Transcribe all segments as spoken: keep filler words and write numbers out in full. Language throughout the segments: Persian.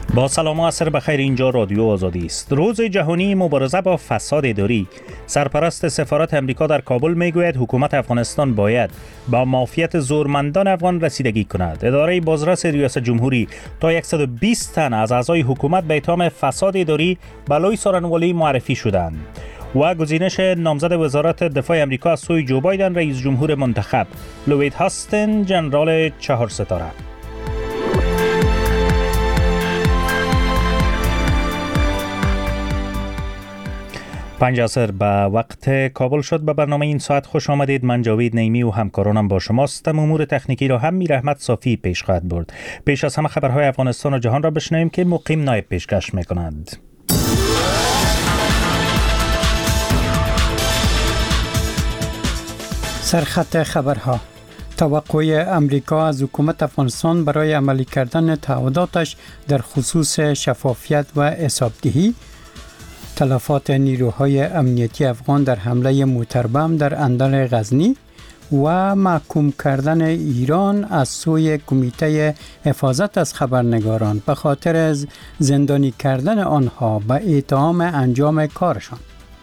با سلام و عصر بخیر. اینجا رادیو آزادی است. روز جهانی مبارزه با فساد اداری. سرپرست سفارت امریکا در کابل میگوید حکومت افغانستان باید با مافیات زورمندان افغان رسیدگی کند. اداره بازرس ریاست جمهوری تا صد و بیست تن از اعضای حکومت به اتهام فساد اداری به لوی سارنوالی معرفی شدند. و گزینش نامزد وزارت دفاع امریکا از سوی جو بایدن رئیس جمهور منتخب، لوید هاستن ژنرال چهار ستاره. پنج عصر به وقت کابل شد. به برنامه این ساعت خوش آمدید. من جاوید نیمی و همکارانم با شماستم. امور تکنیکی را هم میر احمد صافی پیش خواهد برد. پیش از همه خبرهای افغانستان و جهان را بشنویم که مقیم نایب پیشکش میکنند. سرخط خبرها. توقع امریکا از حکومت افغانستان برای عملی کردن تعهداتش در خصوص شفافیت و حسابدهی. تلفات نیروهای امنیتی افغان در حمله موتربم در اندر غزنی و محکوم کردن ایران از سوی کمیته حفاظت از خبرنگاران به خاطر زندانی کردن آنها به اتهام انجام کارشان.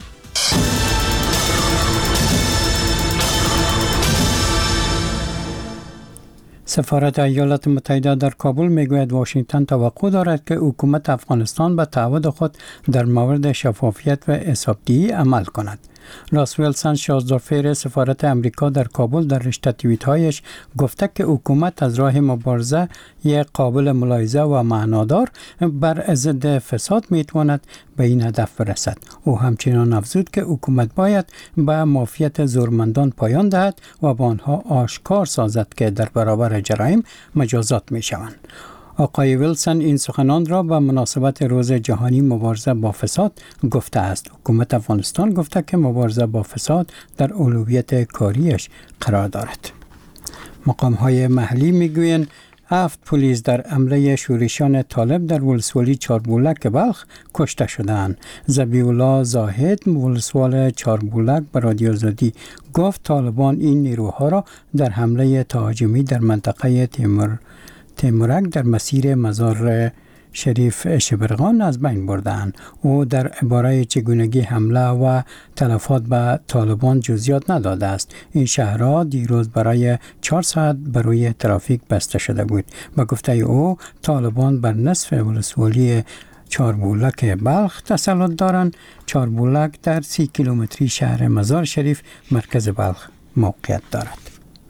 سفارت ایالات متحده در کابل میگوید واشنگتن توقع دارد که حکومت افغانستان به تعهد خود در مورد شفافیت و حسابدهی عمل کند. راس ویلسون شازدافیر سفارت امریکا در کابل در رشته توییت هایش گفته که حکومت از راه مبارزه یک قابل ملاحظه و معنادار بر ضد فساد میتواند به این هدف برسد. او همچنان افزود که حکومت باید به مافیات زورمندان پایان دهد و به آنها آشکار سازد که در برابر جرایم مجازات میشوند. آقای ویلسون این سخنان را به مناسبت روز جهانی مبارزه با فساد گفته است. حکومت افغانستان گفته که مبارزه با فساد در اولویت کاریش قرار دارد. مقام‌های محلی میگویند هفت پلیس در حمله شورشیان طالب در ولسوالی چاربولک بلخ کشته شدند. ذبیح الله زاهد ولسوال چاربولک به رادیو آزادی گفت طالبان این نیروها را در حمله تهاجمی در منطقه تیمور تیمورک در مسیر مزار شریف شبرغان از بین بردند. او در باره چگونگی حمله و تلفات به طالبان جزئیات نداده است. این شهرها دیروز برای چهار ساعت بروی ترافیک بسته شده بود. به گفته او طالبان بر نصف ولسوالی چاربولک بلخ تسلط دارند. چاربولک در سی کیلومتری شهر مزار شریف مرکز بلخ موقعیت دارد.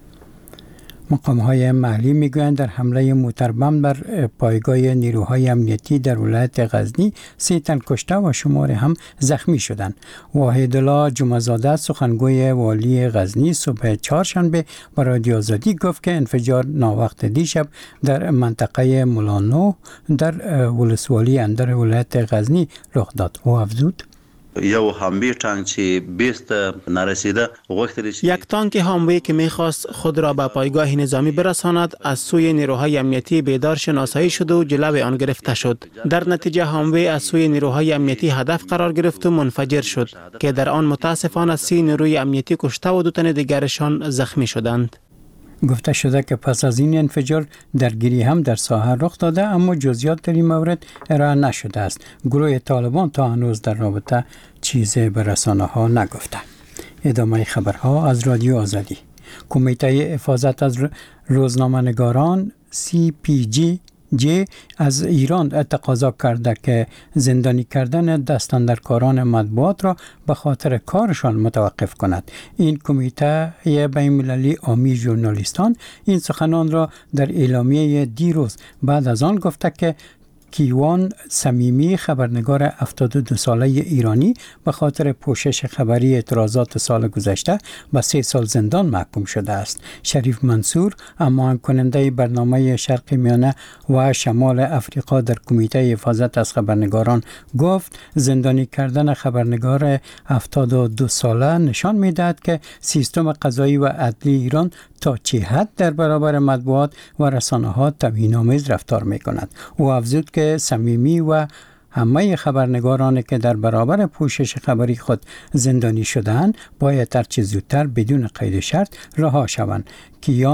مقام‌های محلی میگویند در حمله موتربم بر پایگاه نیروهای امنیتی در ولایت غزنی سه تن کشته و شمار هم زخمی شدند. واحدالله جمعه‌زاده سخنگوی والی غزنی صبح چهارشنبه به رادیو آزادی گفت که انفجار ناوقت دیشب در منطقه مولانو در ولسوالی اندر ولایت غزنی رخ داد. او افزود یو هاموی تانک چی بیست نرسیده یک تانک هاموی که میخواست خود را به پایگاه نظامی برساند از سوی نیروهای امنیتی بیدار شناسایی شد و جلو آن گرفته شد. در نتیجه هاموی از سوی نیروهای امنیتی هدف قرار گرفت و منفجر شد که در آن متاسفانه سی نیروی امنیتی کشته و دو تن دیگرشان زخمی شدند. گفته شده که پس از این انفجار درگیری هم در ساحه رخ داده اما جزئیات در این مورد ارائه نشده است. گروه طالبان تا هنوز در رابطه چیزی به رسانه‌ها نگفته. ادامه خبرها از رادیو آزادی. کمیته حفاظت از روزنامه‌نگاران سی پی جی جی از ایران تقاضا کرده که زندانی کردن دستاندرکاران مطبوعات را به خاطر کارشان متوقف کند. این کمیته بین‌المللی عامی ژورنالیستان این سخنان را در اعلامیه دیروز بعد از آن گفته که کیوان صمیمی خبرنگار هفتاد و دو ساله ایرانی به خاطر پوشش خبری اعتراضات سال گذشته به سه سال زندان محکوم شده است. شریف منصور امان کننده برنامه شرق میانه و شمال افریقا در کمیته حفاظت از خبرنگاران گفت زندانی کردن خبرنگار هفتاد و دو ساله نشان می‌دهد که سیستم قضایی و عدلی ایران تا چه حد در برابر مطبوعات و رسانه‌ها توهین‌آمیز رفتار می‌کند. او افزود که صمیمی و همه خبرنگارانی که در برابر پوشش خبری خود زندانی شدند باید هرچه زودتر بدون قید شرط رها شوند. کیان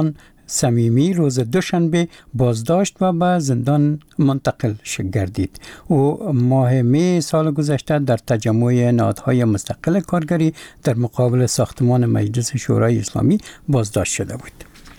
صمیمی روز دوشنبه بازداشت و به زندان منتقل گردید. او ماه می سال گذشته در تجمع نهادهای مستقل کارگری در مقابل ساختمان مجلس شورای اسلامی بازداشت شده بود.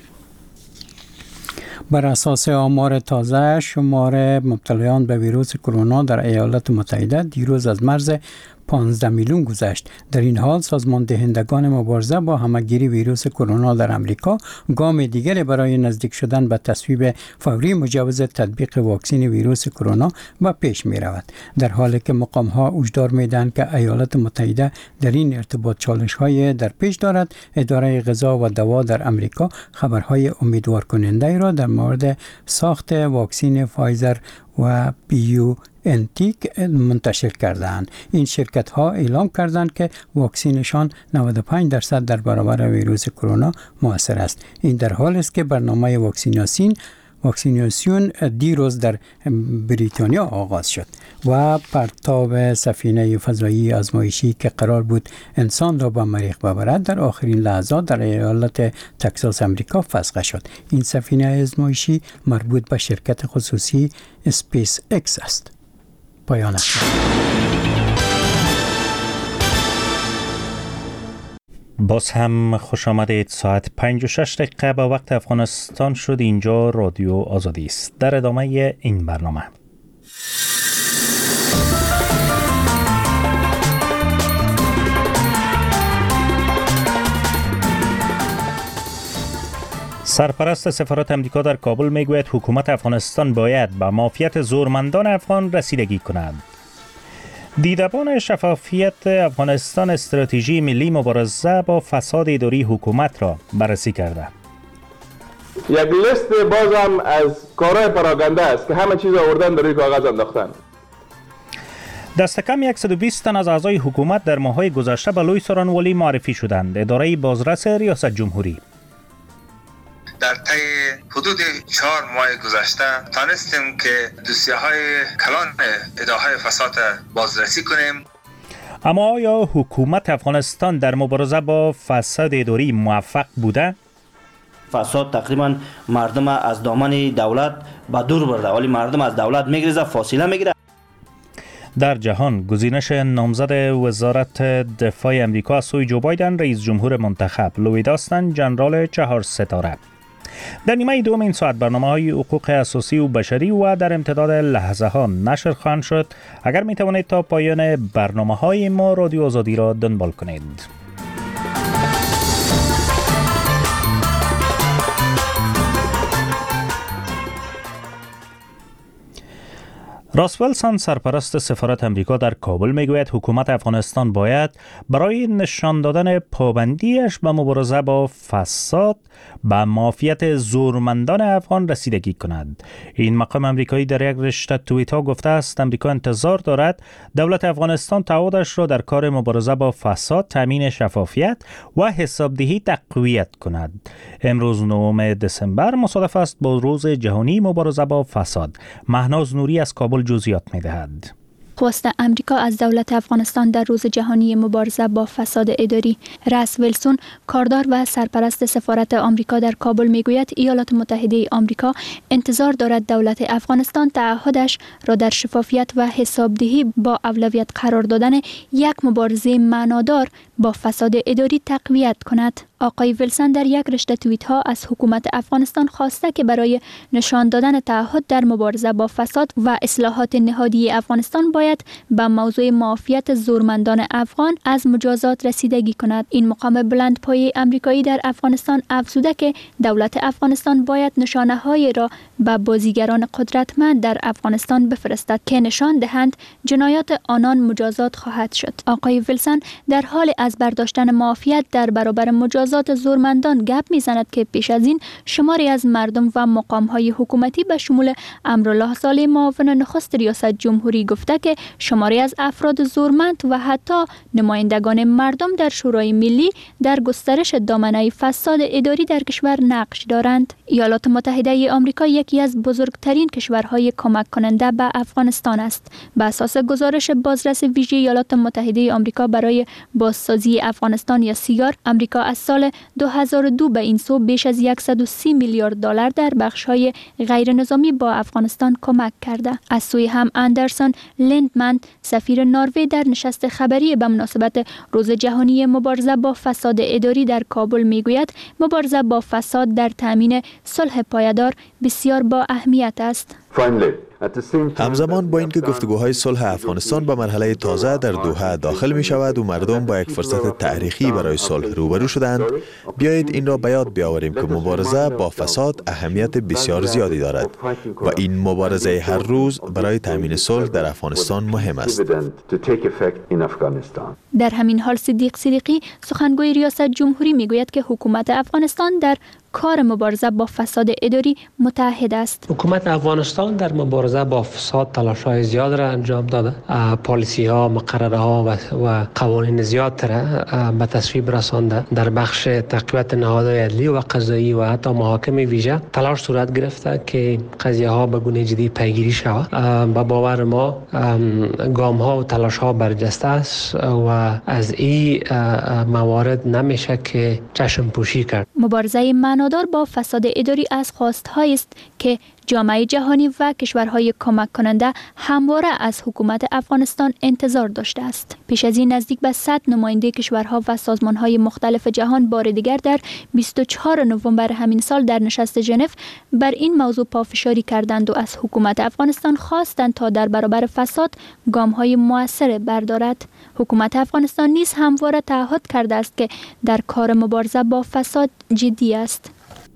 بر اساس آمار تازه، شمار مبتلایان به ویروس کرونا در ایالات متحده دیروز از مرز پانزده میلیون گذشت. در این حال سازمان دهندگان مبارزه با همهگیری ویروس کرونا در امریکا گام دیگری برای نزدیک شدن به تصویب فوری مجوز تطبیق واکسن ویروس کرونا به پیش می رود، در حالی که مقام ها هشدار می دهند که ایالات متحده در این ارتباط چالش های در پیش دارد. اداره غذا و دوا در امریکا خبرهای امیدوار کننده را در مورد ساخت واکسن فایزر و بیو انتیک منتشر کردند. این شرکت ها اعلام کردند که واکسینشان نود و پنج درصد در برابر ویروس کرونا مؤثر است. این در حالی است که برنامه واکسیناسیون واکسیناسیون دیروز در بریتانیا آغاز شد و پرتاب سفینه فضایی آزمایشی که قرار بود انسان را به مریخ ببرد در آخرین لحظات در ایالت تگزاس امریکا فسخ شد. این سفینه آزمایشی مربوط به شرکت خصوصی اسپیس اکس است. پایان است. باز هم خوش آمدید. ساعت پنج و شش دقیقه به وقت افغانستان شد. اینجا رادیو آزادی است. در ادامه این برنامه سرپرست سفارت امریکا در کابل میگوید حکومت افغانستان باید به معافیت زورمندان افغان رسیدگی کند. دیدبان شفافیت افغانستان استراتژی ملی مبارزه با فساد اداری حکومت را بررسی کرده. یک لیست بازم از کارهای پراکنده است که همه چیز آوردن در روی کاغذ انداختن. دست کم صد و بیست تن از اعضای حکومت در ماه‌های گذشته به لوی سورانوالی معرفی شدند. اداره بازرس ریاست جمهوری در طی حدود چهار ماه گذشته تانستیم که دوسیه های کلان ادعاهای فساد بازرسی کنیم. اما آیا حکومت افغانستان در مبارزه با فساد اداری موفق بوده؟ فساد تقریبا مردم از دامن دولت به دور برده، ولی مردم از دولت میگریزه، فاصله میگیره. در جهان گزینش نامزد وزارت دفاع امریکا از سوی جو بایدن رئیس جمهور منتخب لوید آستن جنرال چهار ستاره. در نیمه دوم این ساعت برنامه‌های حقوق اساسی و بشری و در امتداد لحظه ها نشر خواهند شد. اگر می توانید تا پایان برنامه‌های ما رادیو آزادی را دنبال کنید. راس ویلسون سرپرست سفارت امریکا در کابل میگوید حکومت افغانستان باید برای نشان دادن پابندیش به مبارزه با فساد به معافیت زورمندان افغان رسیدگی کند. این مقام امریکایی در یک رشته توییت ها گفته است امریکا انتظار دارد دولت افغانستان تعهدش را در کار مبارزه با فساد، تامین شفافیت و حسابدهی تقویت کند. امروز نهم دسامبر مصادف است با روز جهانی مبارزه با فساد. مهناز نوری از کابل جزئیات می‌دهد. خواست امریکا از دولت افغانستان در روز جهانی مبارزه با فساد اداری. راس ویلسون کاردار و سرپرست سفارت آمریکا در کابل میگوید ایالات متحده آمریکا انتظار دارد دولت افغانستان تعهدش را در شفافیت و حسابدهی با اولویت قرار دادن یک مبارزه معنادار با فساد اداری تقویت کند. آقای ویلسون در یک رشته توییت ها از حکومت افغانستان خواسته که برای نشان دادن تعهد در مبارزه با فساد و اصلاحات نهادی افغانستان باید به موضوع معافیت زورمندان افغان از مجازات رسیدگی کند. این مقام بلندپایه امریکایی در افغانستان افزوده که دولت افغانستان باید نشانه های را به بازیگران قدرتمند در افغانستان بفرستد که نشان دهند جنایات آنان مجازات خواهد شد. آقای ویلسون در حال از برداشتن معافیت در برابر مجازات زورمندان گپ میزند که پیش از این شماری از مردم و مقام‌های حکومتی به شمول امرالله صالح معاون نخست ریاست جمهوری گفته که شماری از افراد زورمند و حتی نمایندگان مردم در شورای ملی در گسترش دامنه فساد اداری در کشور نقش دارند. ایالات متحده آمریکا یکی از بزرگترین کشورهای کمک کننده به افغانستان است. به اساس گزارش بازرس ویژه ایالات متحده آمریکا برای بازسازی سازی افغانستان یا سیگار، امریکا از سال دو هزار و دو به این سو بیش از صد و سی میلیارد دلار در بخش‌های غیر نظامی با افغانستان کمک کرده. از سوی هم اندرسون لندمن، سفیر نروژ در نشست خبری به مناسبت روز جهانی مبارزه با فساد اداری در کابل میگوید مبارزه با فساد در تامین صلح پایدار بسیار با اهمیت است. همزمان با اینکه گفتگوهای صلح افغانستان به مرحله تازه در دوحه داخل می شود و مردم با یک فرصت تاریخی برای صلح روبرو شدند، بیایید این را به یاد بیاوریم که مبارزه با فساد اهمیت بسیار زیادی دارد و این مبارزه هر روز برای تامین صلح در افغانستان مهم است. در همین حال صدیق صدیقی، سخنگوی ریاست جمهوری، میگوید که حکومت افغانستان در کار مبارزه با فساد اداری متحد است. حکومت افغانستان در مبارزه با فساد تلاش‌های زیاد را انجام داده. پالیسی‌ها، مقرره‌ها و, و قوانین زیاد را به تصویب رسانده. در بخش تقویت نهادهای عدلی و قضایی و حتی محاکم ویژه تلاش صورت گرفته که قضیه‌ها به گونه جدی پیگیری شود. به باور ما گام‌ها و تلاش‌ها برجسته است و از این موارد نمیشه که چشم پوشی کرد. مبارزه معنادار با فساد اداری از خواست‌هایی است که جامعه جهانی و کشورهای کمک کننده همواره از حکومت افغانستان انتظار داشته است. پیش از این نزدیک به صد نماینده کشورها و سازمانهای مختلف جهان بار دیگر در بیست و چهارم نوامبر همین سال در نشست ژنو بر این موضوع پافشاری کردند و از حکومت افغانستان خواستند تا در برابر فساد گام‌های مؤثر بردارد. حکومت افغانستان نیز همواره تعهد کرده است که در کار مبارزه با فساد جدی است.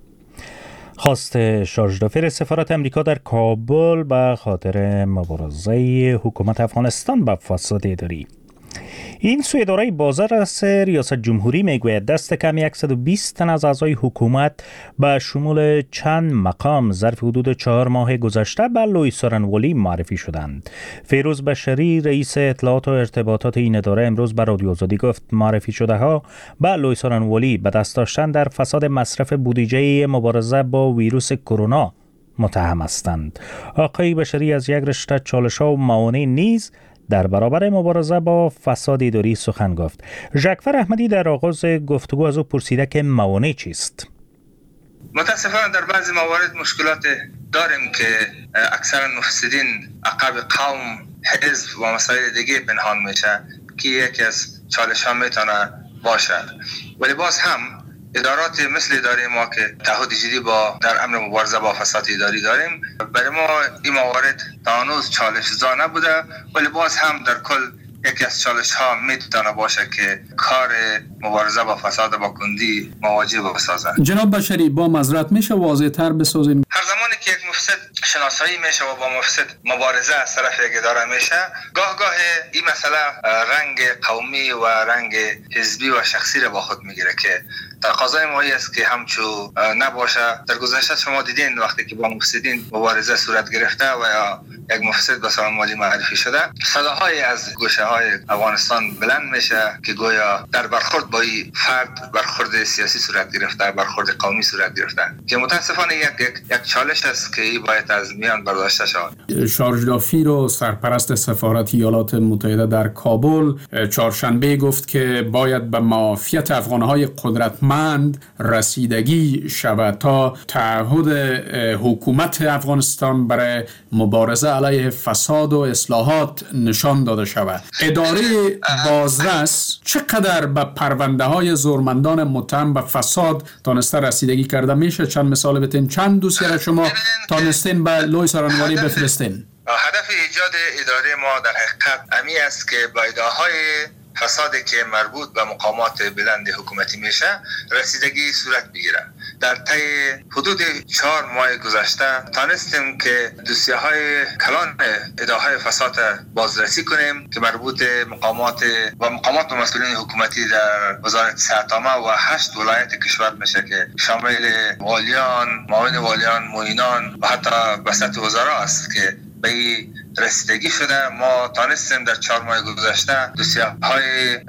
خواست شارژ دافیر سفارت امریکا در کابل به خاطر مبارزه حکومت افغانستان با فساد اداری. این سوی اداره بازرس ریاست جمهوری میگوید دست کم صد و بیست تن از اعضای حکومت به شمول چند مقام ظرف حدود چهار ماه گذشته به لوی سارنوالی معرفی شدند. فیروز بشری رئیس اطلاعات و ارتباطات این اداره امروز به رادیو آزادی گفت معرفی شده ها به لوی سارنوالی به دست داشتن در فساد مصرف بودجه مبارزه با ویروس کرونا متهم هستند. آقای بشری از یک رشته چالش‌ها و موانع نیز در برابر مبارزه با فساد اداری سخن گفت. ژکفر احمدی در آغاز گفتگو از او پرسیده که موانع چیست؟ متاسفانه در بعضی موارد مشکلات داریم که اکثر مفسدین عقب قوم، حزب و مسائل دیگه پنهان میشه که یکی از چالش ها میتونه باشه. ولی باز هم ادارات مثل اداره ما که تعهد جدی با در امر مبارزه با فساد اداری داریم، برای ما این موارد تا هنوز چالش زا نبوده، ولی باز هم در کل یکی از چالش ها میتونه باشه که کار مبارزه با فساد با کندی مواجه بسازه. جناب بشری، با معذرت میشه واضح تر بسازیم؟ هر زمانی که یک مفسد شناسایی میشه و با مفسد مبارزه از طرف یک اداره میشه، گاه گاه این مسئله رنگ قومی و رنگ حزبی و شخصی را با خود میگیره که تقاضای ما است که همچو نباشه. در گذشته شما دیدین وقتی که با مفسدین مبارزه صورت گرفته و یا یک مفسد به سارنوالی معرفی شده، صداهای از گوشه های افغانستان بلند میشه که گویا در برخورد با این فرد برخورد سیاسی صورت گرفته، برخورد قومی صورت گرفته، که متاسفانه یک یک, یک چالش است که این باید از میان برداشته شود. شارژ دافیر و سرپرست سفارت ایالات متحده در کابل چهارشنبه گفت که باید به معافیت افغانهای قدرتمند رسیدگی شود تا تعهد حکومت افغانستان برای مبارزه علیه فساد و اصلاحات نشان داده شود. اداره بازرس چقدر به پرونده های زورمندان متهم به فساد تانسته رسیدگی کرده میشه؟ چند مثال بتین، چند دوسیه را شما تانستین به لوی سارنوالی بفرستین؟ هدف ایجاد اداره ما در حقیقت امی است که با ادعاهای فسادی که مربوط به مقامات بلند حکومتی میشه رسیدگی صورت بگیره. در طی حدود چهار ماه گذشته تانستیم که دوسیه های کلان ادعاهای فساد بازرسی کنیم که مربوط مقامات و مقامات و مسئولین حکومتی در وزارت صحت‌عامه و هشت ولایت کشور میشه که شامل والیان، معاون والیان، معینان و حتی وسط وزرا است که به رسیدگی شده. ما تانستیم در چهار ماه گذشته دوسیه های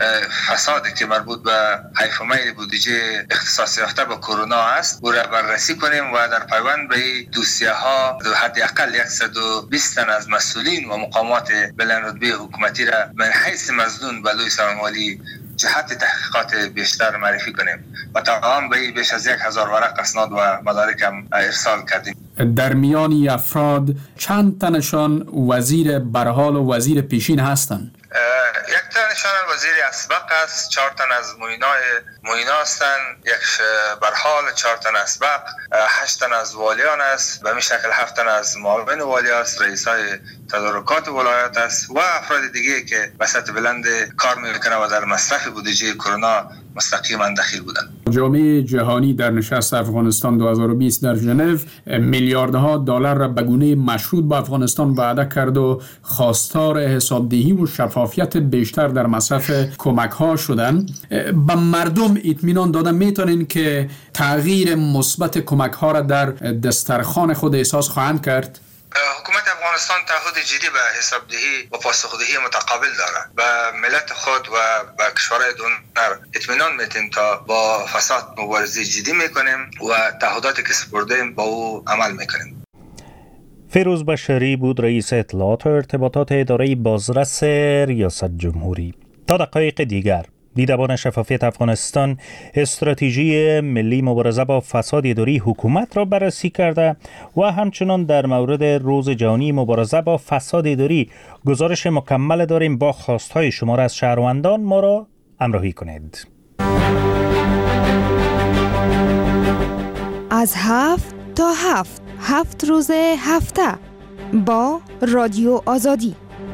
فسادی که مربوط به حیف و میل بودجه اختصاص یافته به کرونا است او را بررسی کنیم و در پیوند به دوسیه ها حداقل صد و بیست تن از مسئولین و مقامات بلند رتبه حکومتی را من حیث مظنون به لوی سارنوالی جهت تحقیقات بیشتر معرفی کنیم و تمام به بیش از یک هزار ورق اسناد و مدارک هم ارسال کردیم. در میان افراد چند تنشان وزیر برحال و وزیر پیشین هستند؟ یک تنشان وزیر اسبق است، چهار تن از موینای موینا هستند، یک برحال، چهار تن اسبق، هشت تن از والیان است، به همین شکل هفت تن از معاون والی است، رئیس های تدارکات ولایت است و افراد دیگه که به سطح بلند کار میکنه و در مصرف بودجه کرونا مستقیما دخیل بودند. جامعه جهانی در نشست افغانستان دو هزار و بیست در ژنو میلیاردها دلار را به گونه مشروط با افغانستان وعده کرد و خواستار حسابدهی و شفافیت بیشتر در مصرف کمک ها شدند. به مردم اطمینان دادن میتونین که تغییر مثبت کمک ها را در دسترخوان خود احساس خواهند کرد؟ حکومت افغانستان تعهد جدی به حسابدهی و پاسخگویی متقابل دارد و ملت خود و به کشورهای دونر اطمینان میتیم تا با فساد مبارزه جدی میکنیم و تعهداتی که سپردیم با او عمل میکنیم. فیروز بشری بود رئیس اطلاعات و ارتباطات اداره بازرس ریاست جمهوری. تا دقایق دیگر دیدبان شفافیت افغانستان استراتژی ملی مبارزه با فساد اداری حکومت را بررسی کرده و همچنان در مورد روز جهانی مبارزه با فساد اداری گزارش مکمل داریم. با خواستهای شما را از شهروندان ما را همراهی کنید. از هفت تا هفت هفت روز هفته با رادیو آزادی.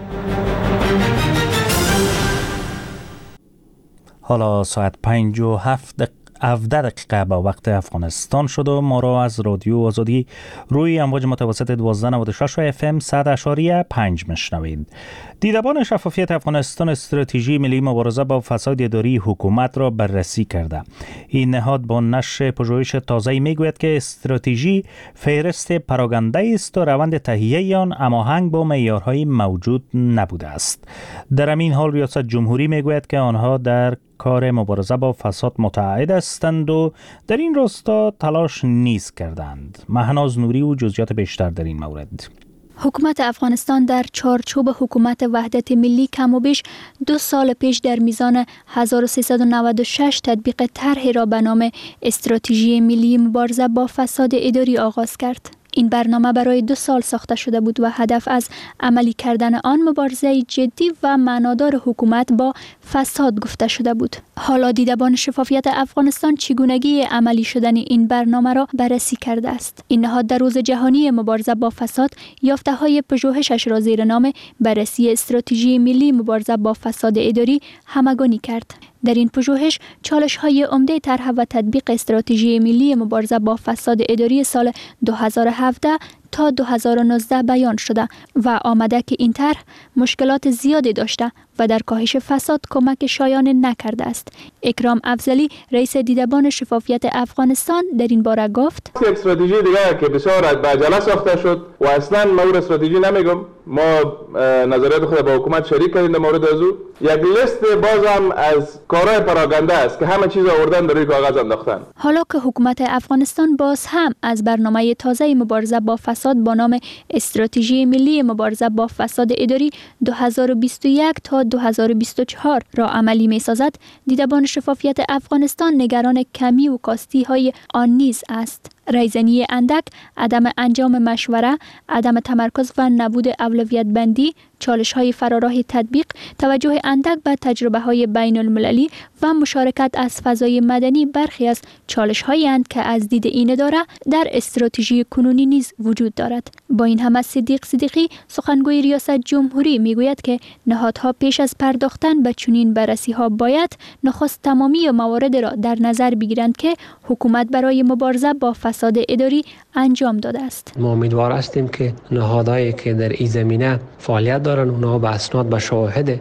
حالا ساعت پنج و هفت هفده دقیقه با وقت افغانستان شد و ما را از رادیو آزادی روی امواج متوسط دوازده نود و شش و اف ام صد اشاریه پنج میشنوید. دیدبان شفافیت افغانستان استراتژی ملی مبارزه با فساد اداری حکومت را بررسی کرده. این نهاد با نشر پژوهش تازه میگوید که استراتژی فهرست پراگنده است و روند تهیه آن هماهنگ با معیارهای موجود نبوده است. در همین حال ریاست جمهوری میگوید که آنها در کار مبارزه با فساد متعهد هستند و در این راستا تلاش نیز کردند. مهناز نوری و جزئیات بیشتر در این مورد. حکومت افغانستان در چارچوب حکومت وحدت ملی کم و بیش دو سال پیش در میزان هزار و سیصد و نود و شش تطبیق طرحی را به نام استراتژی ملی مبارزه با فساد اداری آغاز کرد. این برنامه برای دو سال ساخته شده بود و هدف از عملی کردن آن مبارزه جدی و معنادار حکومت با فساد گفته شده بود. حالا دیدبان شفافیت افغانستان چگونگی عملی شدن این برنامه را بررسی کرده است. این نهاد در روز جهانی مبارزه با فساد یافته‌های پژوهشش را زیر نام بررسی استراتژی ملی مبارزه با فساد اداری همگانی کرد. در این پژوهش چالش‌های عمده طرح و تطبیق استراتژی ملی مبارزه با فساد اداری سال دو هزار و هفده تا دو هزار و نوزده بیان شده و آمده که این طرح مشکلات زیادی داشته و در کاهش فساد کمک شایانه نکرده است. اکرام افضلی رئیس دیدبان شفافیت افغانستان در این باره گفت: یک استراتژی دیگه که بسیار به عجله ساخته شد و اصلا ما اون استراتژی نمیگم، ما نظریات خود با حکومت شریک کردیم در مورد از او. یک لیست بازم از کارهای پراگنده است که همه چیز آوردن در روی کاغذ انداختن. حالا که حکومت افغانستان باز هم از برنامه تازه مبارزه با فساد با نام استراتژی ملی مبارزه با فساد اداری دو هزار و بیست و یک تا دو هزار و بیست و چهار را عملی می سازد، دیدبان شفافیت افغانستان نگران کمی و کاستی های آن نیز است. رایزنی اندک، عدم انجام مشوره، عدم تمرکز و نبود اولویت بندی، چالش های فراراه تطبیق، توجه اندک به تجربه های بین المللی و مشارکت از فضای مدنی برخی از چالش هایی اند که از دید این اداره در استراتژی کنونی نیز وجود دارد. با این همه صدیق صدیقی سخنگوی ریاست جمهوری میگوید که نهادها پیش از پرداختن به چنین بررسی ها باید نخست تمامی موارد را در نظر بگیرند که حکومت برای مبارزه با فساد اداری انجام داده است. ما امیدوار هستیم که نهادهایی که در این زمینه فعالیت دارن اونها به اسناد و شواهد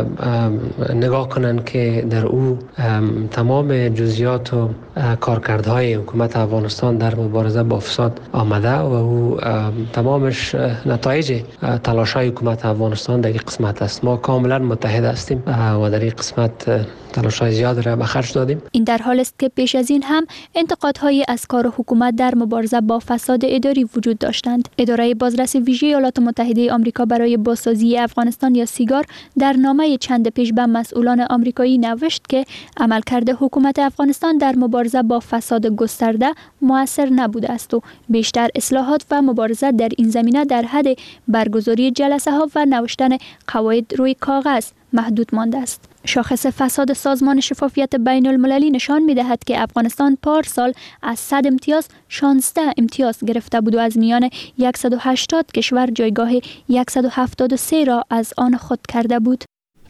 نگاه کنن که در او تمام جزئیات و کارکردهای حکومت افغانستان در مبارزه با فساد آمده و او تمامش نتایج تلاش‌های حکومت افغانستان در این قسمت است. ما کاملا متحد هستیم و در این قسمت تلاش‌های زیاد را به خرج دادیم. این در حال است که پیش از این هم انتقادهای از کار حکومت حکومت در مبارزه با فساد اداری وجود داشتند. اداره بازرسی ویژه ایالات متحده آمریکا برای بازسازی افغانستان یا سیگار در نامه چند پیش به مسئولان آمریکایی نوشت که عملکرد حکومت افغانستان در مبارزه با فساد گسترده مؤثر نبوده است و بیشتر اصلاحات و مبارزه در این زمینه در حد برگزاری جلسه ها و نوشتن قواعد روی کاغذ محدود مانده است. شاخص فساد سازمان شفافیت بین المللی نشان می دهد که افغانستان پارسال از صد امتیاز شانزده امتیاز گرفته بود و از میان صد و هشتاد کشور جایگاه صد و هفتاد و سه را از آن خود کرده بود.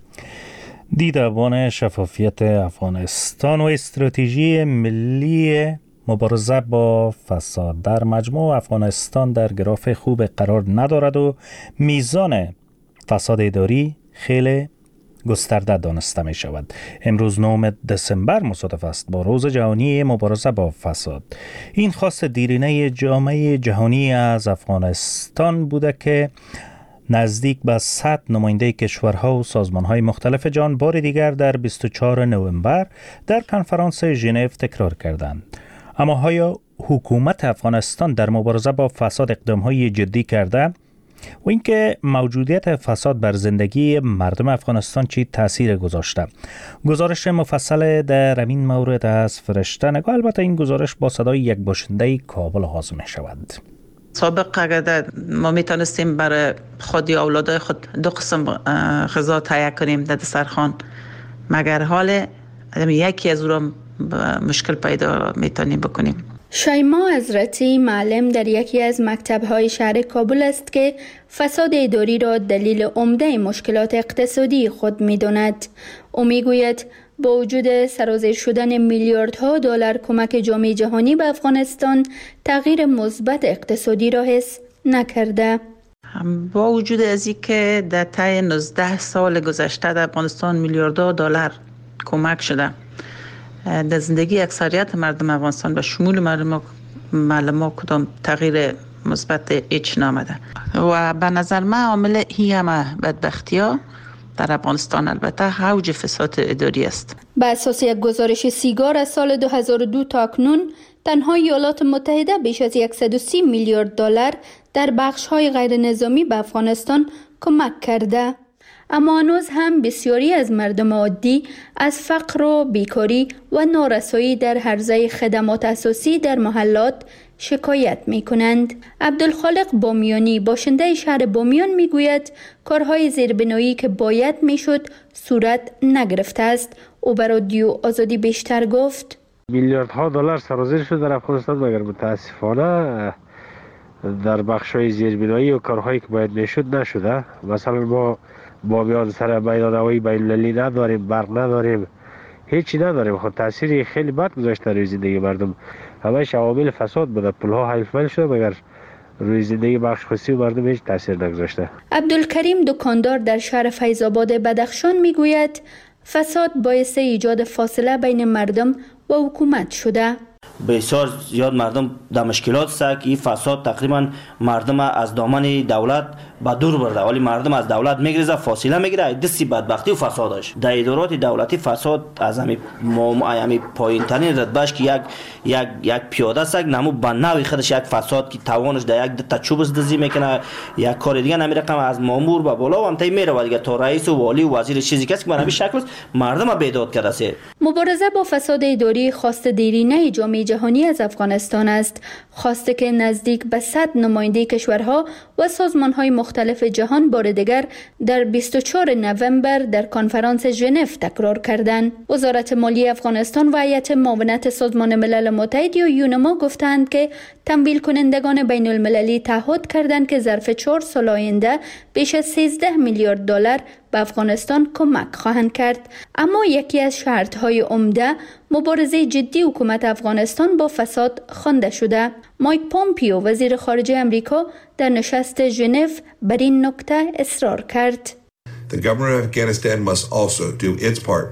دیدبان شفافیت افغانستان و استراتژی ملی مبارزه با فساد در مجموع افغانستان در گراف خوب قرار ندارد و میزان فساد اداری خیلی گسترده دانسته می شود. امروز نهم دسامبر مصادف است با روز جهانی مبارزه با فساد. این خواست دیرینه جامعه جهانی از افغانستان بوده که نزدیک به صد نماینده کشورها و سازمانهای مختلف جهان بار دیگر در بیست و چهارم نوامبر در کنفرانس ژنو تکرار کردند. اما آیا حکومت افغانستان در مبارزه با فساد اقدامهای جدی کرده؟ و اینکه موجودیت فساد بر زندگی مردم افغانستان چی تاثیر گذاشته؟ گزارش مفصل در این مورد از فرشته نگاه. البته این گزارش با صدای یک باشنده کابل آغاز می شود. سابق اگر ما میتونستیم برای خود یا اولادای خود دو قسم غذا تهیه کنیم در دسترخوان، مگر حال یکی از او را مشکل پیدا میتونیم بکنیم. شایما حضرتی معلم در یکی از مکتب‌های شهر کابل است که فساد اداری را دلیل عمده مشکلات اقتصادی خود می‌داند. او می‌گوید با وجود سرازیر شدن میلیاردها دلار کمک جامعه جهانی به افغانستان، تغییر مثبت اقتصادی را حس نکرده. با وجود از اینکه در طی نوزده سال گذشته در افغانستان میلیاردها دلار کمک شده، در زندگی اکثریت مردم افغانستان و شمول مردم معلومات کدام تغییر مثبت هیچ نامده و به نظر من عامل هی همه بدبختی‌ها در افغانستان البته اوج فساد اداری است. به اساس یک گزارش سیگار از سال دو هزار و دو تا اکنون تنها ایالات متحده بیش از صد و سی میلیارد دلار در بخش‌های غیر نظامی به افغانستان کمک کرده. اما هنوز هم بسیاری از مردم عادی از فقر و بیکاری و نارسایی در حوزه خدمات اساسی در محلات شکایت می کنند. عبدالخالق بامیانی باشنده شهر بامیان می گوید کارهای زیربنایی که باید می شد صورت نگرفته است. او بر رادیو آزادی بیشتر گفت میلیاردها دلار سرازیر شد در افغانستان، مگر متاسفانه در بخش‌های زیربنایی و کارهایی که باید می شد نشده. مثلا ما بامیان سر میدانوایی بین‌المللی نداریم، برق نداریم، هیچی نداریم. خود تأثیری خیلی بد گذاشته روی زندگی مردم. همه عوامل فساد بوده، پلها حیف مل شده مگر روی زندگی بخش خصوصی مردم هیچ تاثیر نگذاشته. عبدالکریم دکاندار در شهر فیض‌آباد بدخشان میگوید فساد باعث ایجاد فاصله بین مردم و حکومت شده. بسیار زیاد مردم در مشکلات است که این فساد تقریبا مردم از دامن دولت به دور برده، ولی مردم از دولت میگریزه، فاصله میگیره، دستی بدبختی و فسادش در ادارات دولتی فساد از همین همین پایین ترین رتبهش که یک یک یک پیاده است نمو به نوع خودش یک فساد که توانش در یک تا چوب دزدی میکنه، یک کار دیگه نمیره کم از مامور به بالا و هم تا میره و دیگه تا رئیس و والی و وزیر چیزی کسی که به همین شکل مردم بیداد کرده است. مبارزه با فساد اداری خواست دیرینه جامعه جهانی از افغانستان است، خواسته که نزدیک به صد نماینده کشورها و سازمان‌های مختلف جهان بار دیگر در بیست و چهارم نوامبر در کنفرانس ژنو تکرار کردند. وزارت مالی افغانستان و هیئت معاونت سازمان ملل متحد یا یونما گفتند که تمویل کنندگان بین المللی تعهد کردند که ظرف چهار سال آینده بیش از سیزده میلیارد دلار به افغانستان کمک خواهند کرد. اما یکی از شرط‌های عمده مبارزه جدی حکومت افغانستان با فساد خوانده شده. مایک پومپیو وزیر خارجه امریکا در نشست ژنو بر این نکته اصرار کرد. The government of Afghanistan must also do its part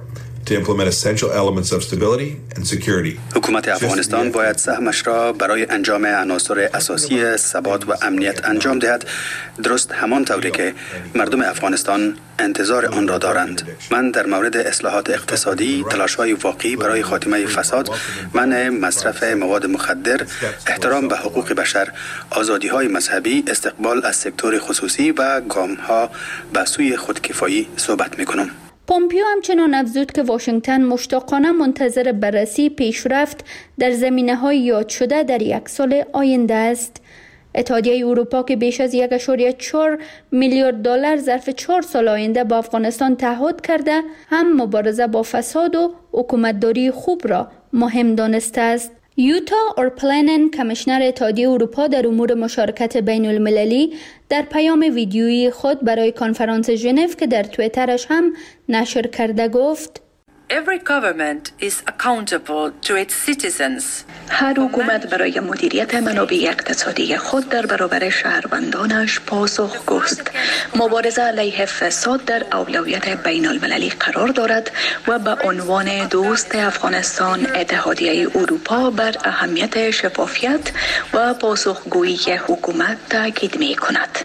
to implement essential elements of stability and security. حکومت افغانستان باید سهمش را برای انجام عناصر اساسی ثبات و امنیت انجام دهد، درست همان طوری که مردم افغانستان انتظار آن را دارند. من در مورد اصلاحات اقتصادی، تلاش‌های واقعی برای خاتمه فساد، منع مصرف مواد مخدر، احترام به حقوق بشر، آزادی‌های مذهبی، استقبال از سکتور خصوصی و گام‌ها به سوی خودکفایی صحبت می‌کنم. پومپیو همچنان افزود که واشنگتن مشتاقانه منتظر بررسی پیشرفت در زمینه‌های یاد شده در یک سال آینده است. اتحادیه اروپا که بیش از یک ممیز چهار میلیارد دلار ظرف چهار سال آینده با افغانستان تعهد کرده، هم مبارزه با فساد و حکومتداری خوب را مهم دانسته است. یوتا اورپلنن، کمیشنر اتحادیه اروپا در امور مشارکت بین المللی، در پیام ویدیویی خود برای کنفرانس ژنو که در توییترش هم نشر کرده گفت: Every government is accountable to its citizens. هر حکومت برای مدیریت منابع اقتصادی خود در برابر شهروندانش پاسخگوست. مبارزه علیه فساد در اولویت بین المللی قرار دارد و به عنوان دوست افغانستان اتحادیه اروپا بر اهمیت شفافیت و پاسخگویی حکومت تاکید می کند.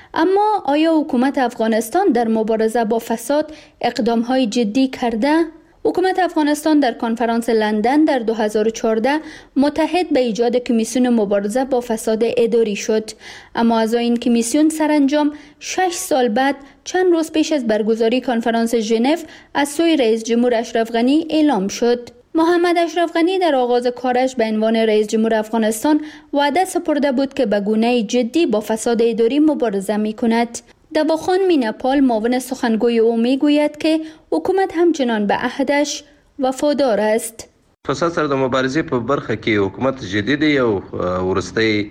اما آیا حکومت افغانستان در مبارزه با فساد اقدام‌های جدی کرده؟ حکومت افغانستان در کنفرانس لندن در دو هزار و چهارده متحد به ایجاد کمیسیون مبارزه با فساد اداری شد، اما از این کمیسیون سرانجام شش سال بعد چند روز پیش از برگزاری کنفرانس ژنو از سوی رئیس جمهور اشرف غنی اعلام شد. محمد اشرف غنی در آغاز کارش به عنوان رئیس جمهور افغانستان وعده سپرده بود که به گونه جدی با فساد اداری مبارزه می کند. دواخان میناپال، معاون سخنگوی او، می گوید که حکومت همچنان به عهدش وفادار است. فساد سره د مبارزې په برخه کې حکومت جدید یا ورسته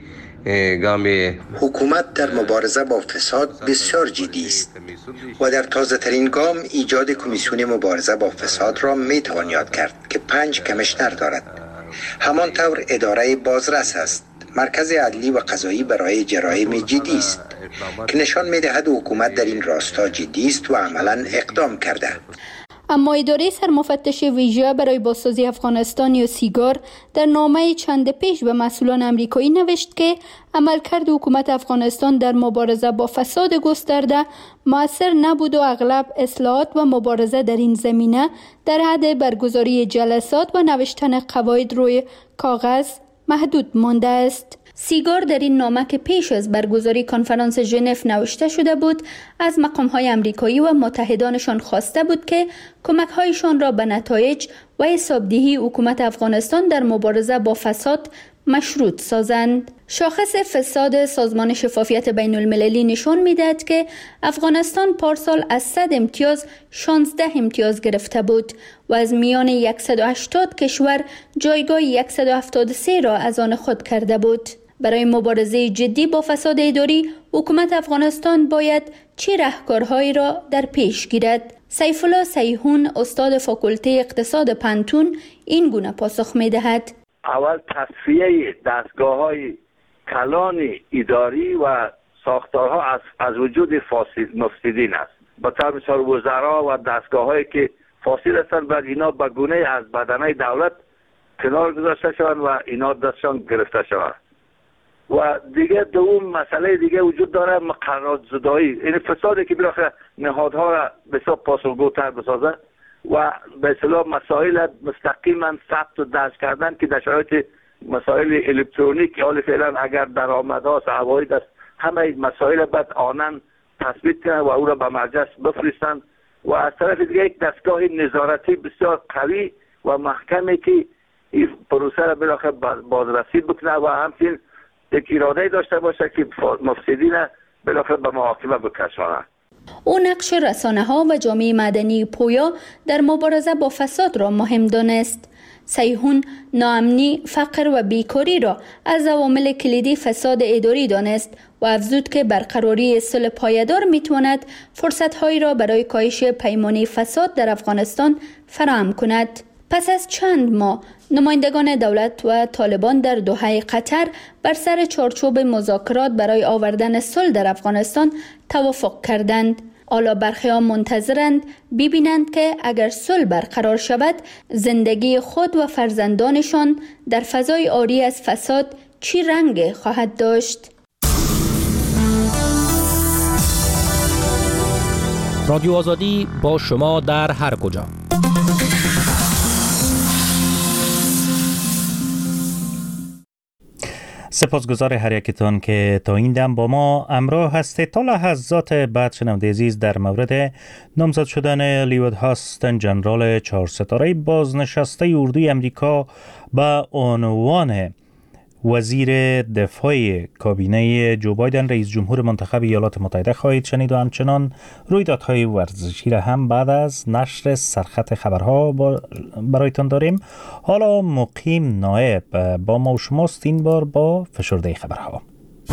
گامی حکومت در مبارزه با فساد بسیار جدی است و در تازه ترین گام ایجاد کمیسیون مبارزه با فساد را می توان یاد کرد که پنج کمیشنر دارد. همانطور اداره بازرس است. مرکز عدلی و قضایی برای جرایم جدی است که نشان می دهد حکومت در این راستا جدی است و عملا اقدام کرده. اما اداره سرمفتش ویژه برای بازسازی افغانستان یا سیگار در نامه چند پیش به مسئولان امریکایی نوشت که عملکرد حکومت افغانستان در مبارزه با فساد گسترده مؤثر نبود و اغلب اصلاحات و مبارزه در این زمینه در حد برگزاری جلسات و نوشتن قواعد روی کاغذ محدود مانده است. سیگار در این نامه که پیش از برگزاری کنفرانس ژنو نوشته شده بود، از مقام‌های امریکایی و متحدانشان خواسته بود که کمک‌هایشان را به نتایج و حسابدهی حکومت افغانستان در مبارزه با فساد مشروط سازند. شاخص فساد سازمان شفافیت بین المللی نشان می‌دهد که افغانستان پارسال از صد امتیاز شانزده امتیاز گرفته بود و از میان صد و هشتاد کشور جایگاه صد و هفتاد و سه را از آن خود کرده بود. برای مبارزه جدی با فساد اداری، حکومت افغانستان باید چه راهکارهایی را در پیش گیرد؟ سیف الله سیحون، استاد فاکولته اقتصاد پنتون، این گونه پاسخ می‌دهد: اول تصفیه دستگاه‌های کلان اداری و ساختارها از از وجود فاسد مفسدین است. به طور مثال وزرا و دستگاه‌هایی که فاسد هستند باید اینا به گونه از بدنه دولت کنار گذاشته شوند و اینا دستشان گرفته شود. و دیگه دوم مسئله دیگه وجود داره، مقررات زدایی، این فسادی که بالاخره نهادها را بسیار پاسخگوتر بسازه و به اصطلاح مسائل مستقیما ثبت و درج کردن که در شرایط مسائل الکترونیک حال فعلا اگر درآمدها عواید است، همه مسائل بعد آنن تثبیت کنند و او را به مجلس بفرستند و از طرف دیگه یک دستگاه نظارتی بسیار قوی و محکمی که این پروسه را بالاخره بازرسی بکنه و همچنین یک اراده داشته باشه که مفسدین بالاخره به محاکمه بکشانه. او نقش رسانه ها و جامعه مدنی پویا در مبارزه با فساد را مهم دانست. سیحون ناامنی، فقر و بیکاری را از عوامل کلیدی فساد اداری دانست و افزود که برقراری صلح پایدار میتواند فرصت‌هایی را برای کاهش پیمانه فساد در افغانستان فراهم کند. پس از چند ماه نمایندگان دولت و طالبان در دوحه قطر بر سر چارچوب مذاکرات برای آوردن صلح در افغانستان توافق کردند. حالا برخی ها منتظرند ببینند که اگر صلح برقرار شود زندگی خود و فرزندانشان در فضای عاری از فساد چی رنگ خواهد داشت. رادیو آزادی با شما در هر کجا. سپاسگزار هر یکتان که تا این دم با ما همراه هستید. تا لحظات بعد شنونده عزیز در مورد نامزد شدن لیود هاستن جنرال چهار ستاره بازنشسته اردوی امریکا به عنوان وزیر دفاع کابینه جو بایدن رئیس جمهور منتخب ایالات متحده خواهید شنید و همچنان رویدادهای ورزشی را هم بعد از نشر سرخط خبرها برایتان داریم. حالا مقیم نایب با ما و شماست، این بار با فشرده خبرها.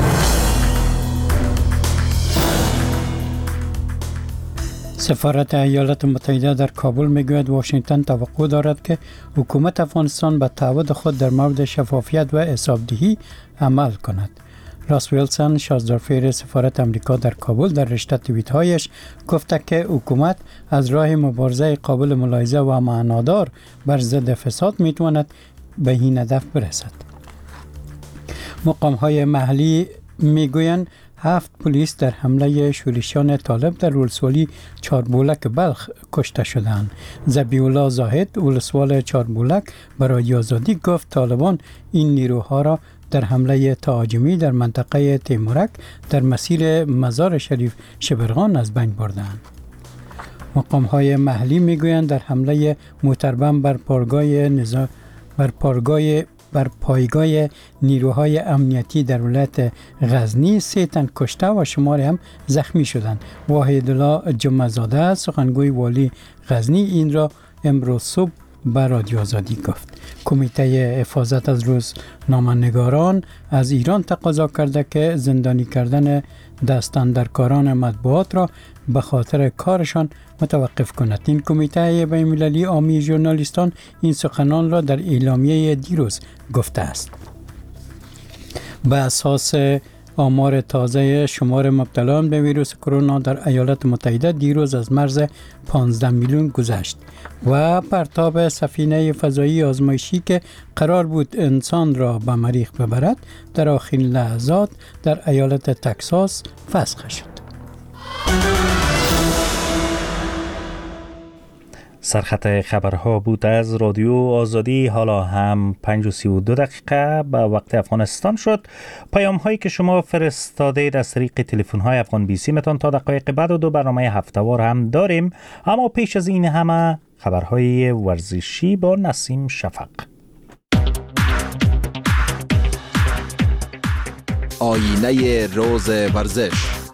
سفارت ایالات متحده در کابل میگوید واشنگتن توقع دارد که حکومت افغانستان به تعهد خود در مورد شفافیت و حسابدهی عمل کند. راس ویلسون، شازدارفیر سفارت امریکا در کابل، در رشته توییت‌هایش گفته که حکومت از راه مبارزه قابل ملاحظه و معنادار بر ضد فساد میتواند به این هدف برسد. مقام‌های محلی میگویند هفت پلیس در حمله شورشیان طالب در ولسوالی چاربولک بلخ کشته شدند. ذبیح الله زاهد، ولسوال چاربولک، برای آزادی گفت طالبان این نیروها را در حمله تهاجمی در منطقه تیمورک در مسیر مزار شریف شبرغان از بین بردند. مقام‌های محلی میگویند در حمله موتربم بر پارگاه نظام بر پارگاه بر پایگاه نیروهای امنیتی در ولایت غزنی سه تن کشته و شماری هم زخمی شدند. واحدالله جمعه‌زاده سخنگوی والی غزنی این را امروز صبح به رادیو آزادی گفت. کمیته حفاظت از روزنامه‌نگاران از ایران تقاضا کرده که زندانی کردن دستاندرکاران مطبوعات را به خاطر کارشان متوقف کند. این کمیته بین‌المللی عامی ژورنالیستان این سخنان را در اعلامیه دیروز گفته است. به اساس آمار تازه شمار مبتلایان به ویروس کرونا در ایالات متحده دیروز از مرز پانزده میلیون گذشت و پرتاب سفینه فضایی آزمایشی که قرار بود انسان را به مریخ ببرد در آخرین لحظات در ایالت تکساس فسخ شد. سرخط خبرها بود از رادیو آزادی. حالا هم پنج و سی و دو دقیقه به وقت افغانستان شد. پیام هایی که شما فرستادید از طریق تلفن های افغان بی سی متان تا دقایق بعد و دو برنامه هفته‌وار هم داریم، اما پیش از این همه خبرهای ورزشی با نسیم شفق. آینه روز ورزش.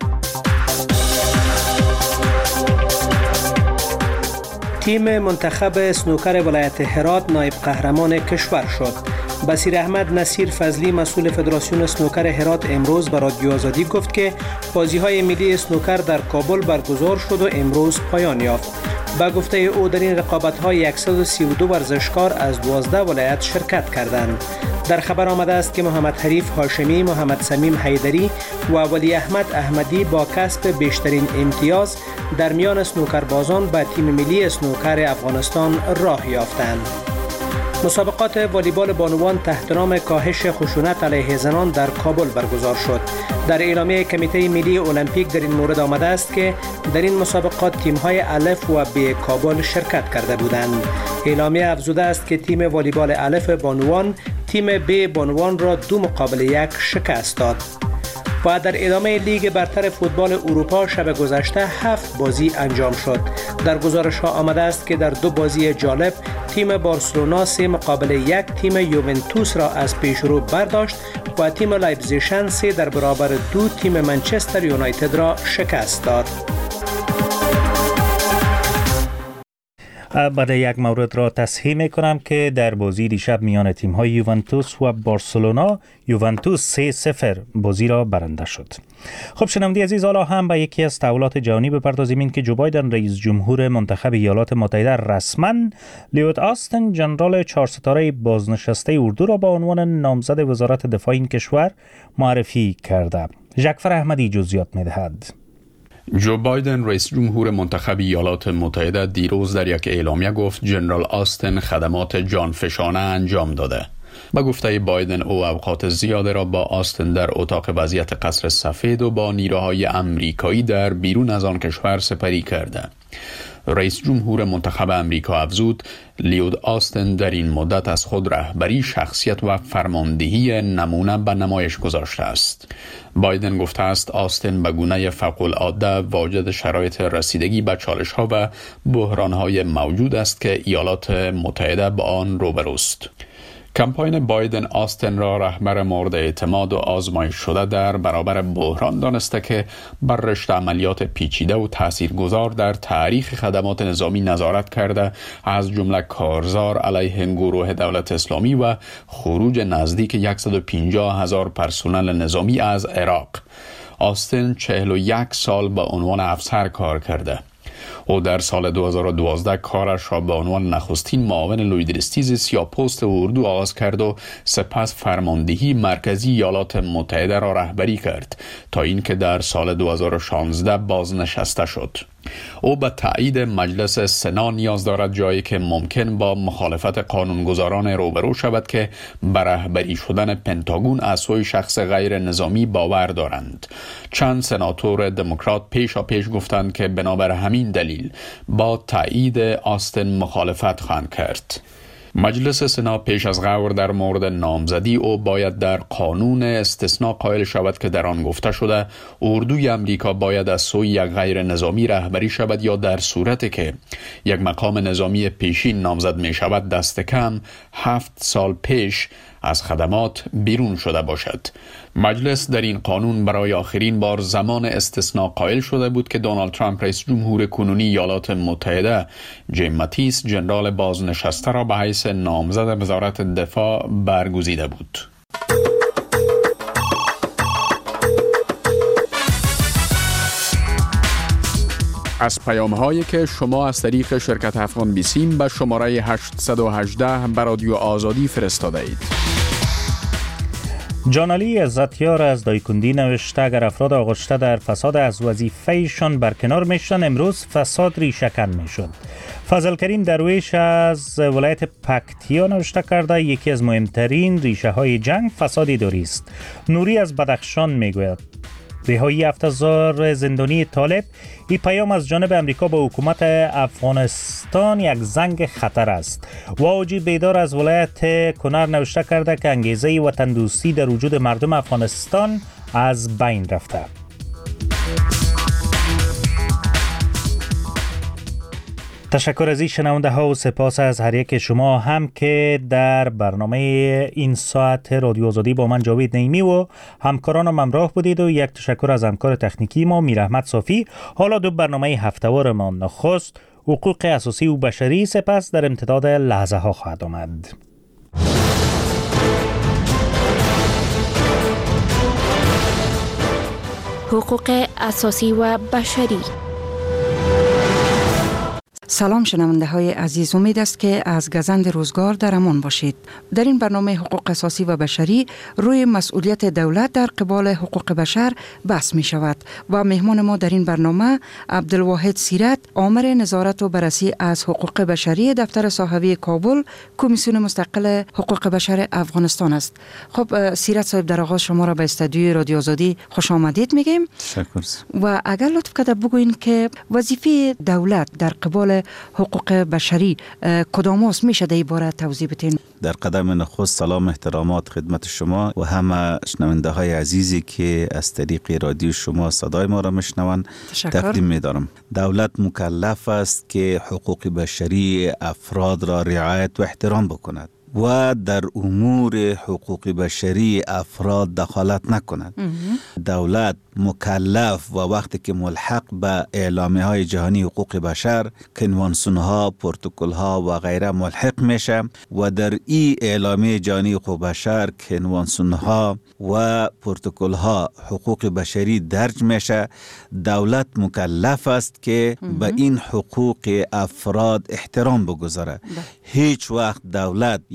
تیم منتخب اسنوکر ولایت هرات نایب قهرمان کشور شد. بصیر احمد نصیر فضلی مسئول فدراسیون اسنوکر هرات امروز به رادیو آزادی گفت که بازی‌های ملی اسنوکر در کابل برگزار شد و امروز پایان یافت. با گفته او در این رقابت‌ها صد و سی و دو ورزشکار از دوازده ولایت شرکت کردند. در خبر آمده است که محمد حریف هاشمی، محمد سمیم حیدری و ولی احمد احمدی با کسب بیشترین امتیاز در میان اسنوکربازان به تیم ملی اسنوکر افغانستان راه یافتند. مسابقات والیبال بانوان تحت نام کاهش خشونت علیه زنان در کابل برگزار شد. در اعلامیه کمیته ملی المپیک در این مورد آمده است که در این مسابقات تیم‌های الف و ب کابل شرکت کرده بودند. اعلامیه افزوده است که تیم والیبال الف بانوان تیم ب بانوان را دو مقابل یک شکست داد. و در ادامه لیگ برتر فوتبال اروپا شب گذشته هفت بازی انجام شد. در گزارش ها آمده است که در دو بازی جالب تیم بارسلونا سه مقابل یک تیم یوونتوس را از پیشرو برداشت و تیم لایپزیگ سه در برابر دو تیم منچستر یونایتد را شکست داد. بعد یک مورد را تصحیح می کنم که در بازی دیشب میان تیم های یوونتوس و بارسلونا یوونتوس سه صفر بازی را برنده شد. خب شنونده عزیز، حالا هم به یکی از تحولات جهانی بپردازیم. این که جو بایدن رئیس جمهور منتخب ایالات متحده رسما لیود آستن جنرال چهار ستاره بازنشسته اردو را به عنوان نامزد وزارت دفاع این کشور معرفی کرده. ژکفر احمدی جزئیات می دهد. جو بایدن رئیس جمهور منتخب ایالات متحده دیروز در یک اعلامیه گفت جنرال آستن خدمات جانفشانه انجام داده. با گفته بایدن او اوقات زیاده را با آستن در اتاق وضعیت قصر سفید و با نیروهای امریکایی در بیرون از آن کشور سپری کرده. رئیس جمهور منتخب امریکا افزود لیود آستن در این مدت از خود رهبری، شخصیت و فرماندهی نمونه به نمایش گذاشته است. بایدن گفته است آستن به گونه فوق العاده واجد شرایط رسیدگی به چالش‌ها و بحران‌های موجود است که ایالات متحده با آن روبروست. کمپاین بایدن آستن را رهبر مورد اعتماد و آزمایش شده در برابر بحران دانسته که بر رشته عملیات پیچیده و تاثیرگذار در تاریخ خدمات نظامی نظارت کرده، از جمله کارزار علیه گروه دولت اسلامی و خروج نزدیک صد و پنجاه هزار پرسنل نظامی از عراق. آستن چهل و یک سال به عنوان افسر کار کرده. او در سال دو هزار و دوازده کارش را به عنوان نخستین معاون لوید استیز سیاه‌پوست اردو آغاز کرد و سپس فرماندهی مرکزی ایالات متحده را رهبری کرد تا اینکه در سال دو هزار و شانزده بازنشسته شد. او به تایید مجلس سنا نیاز دارد، جایی که ممکن با مخالفت قانونگذاران روبرو شود که به رهبری شدن پنتاگون از سوی شخص غیر نظامی باور دارند. چند سناتور دموکرات پیشا پیش گفتند که بنابر همین دلیل با تایید آستن مخالفت خواهند کرد. مجلس سنا پیش از غور در مورد نامزدی او باید در قانون استثناء قائل شود که در آن گفته شده اردوی امریکا باید از سوی یک غیر نظامی رهبری شود یا در صورتی که یک مقام نظامی پیشین نامزد می شود دست کم هفت سال پیش از خدمات بیرون شده باشد. مجلس در این قانون برای آخرین بار زمان استثناء قائل شده بود که دونالد ترامپ رئیس جمهور کنونی ایالات متحده جیم ماتیس جنرال بازنشسته را به حیث نامزد وزارت دفاع برگزیده بود. از پیام هایی که شما از طریق شرکت افغان بیسیم به شماره هشتصد و هجده به رادیو آزادی فرستاده اید. جانعلی عزتیار از دایکندی نوشته اگر افراد آغشته در فساد از وظیفه‌شان برکنار میشن امروز فساد ریشه‌کن میشد. فضل کریم درویش از ولایت پکتیا نوشته کرده یکی از مهمترین ریشه های جنگ فساد اداری است. نوری از بدخشان میگوید رهایی هفت هزار زندانی طالب، این پیام از جانب امریکا به حکومت افغانستان یک زنگ خطر است. واجی بیدار از ولایت کنر نوشته کرده که انگیزه وطن دوستی در وجود مردم افغانستان از بین رفته. تشکر از این شنونده ها و سپاس از هر یک شما هم که در برنامه این ساعت رادیو آزادی با من جاوید نعیمی و همکارانم همراه بودید و یک تشکر از همکار تکنیکی ما میر احمد صافی. حالا دو برنامه هفته‌وار ما نخست حقوق اساسی و بشری، سپس در امتداد لحظه ها خواهد آمد. حقوق اساسی و بشری. سلام شنونده های عزیز، امید است که از گزند روزگار در امان باشید. در این برنامه حقوق اساسی و بشری روی مسئولیت دولت در قبال حقوق بشر بحث می شود و مهمان ما در این برنامه عبدالواحد سیرت، آمر نظارت و بررسی از حقوق بشری دفتر صحوی کابل، کمیسیون مستقل حقوق بشر افغانستان است. خب سیرت صاحب، در آغاز شما را به استودیوی رادیو آزادی خوش آمدید میگیم. تشکر. و اگر لطف کرده بگوین که وظیفه دولت در قبال حقوق بشری کدام است، میشه در این باره توضیح بدین؟ در قدم نخست سلام احترامات خدمت شما و همه شنونده های عزیزی که از طریق رادیو شما صدای ما را میشنوند تقدیم می‌دارم. دولت مکلف است که حقوق بشری افراد را رعایت و احترام بکند و در امور حقوق بشری افراد دخالت نکند. دولت مکلف و وقتی که ملحق به اعلامیه های جهانی حقوق بشر، کنوانسیون ها، پروتکل ها و غیره ملحق میشه و در این اعلامیه جهانی حقوق بشر، کنوانسیون ها و پروتکل ها حقوق بشری درج میشه، دولت مکلف است که به این حقوق افراد احترام بگذاره. هیچ وقت دولت این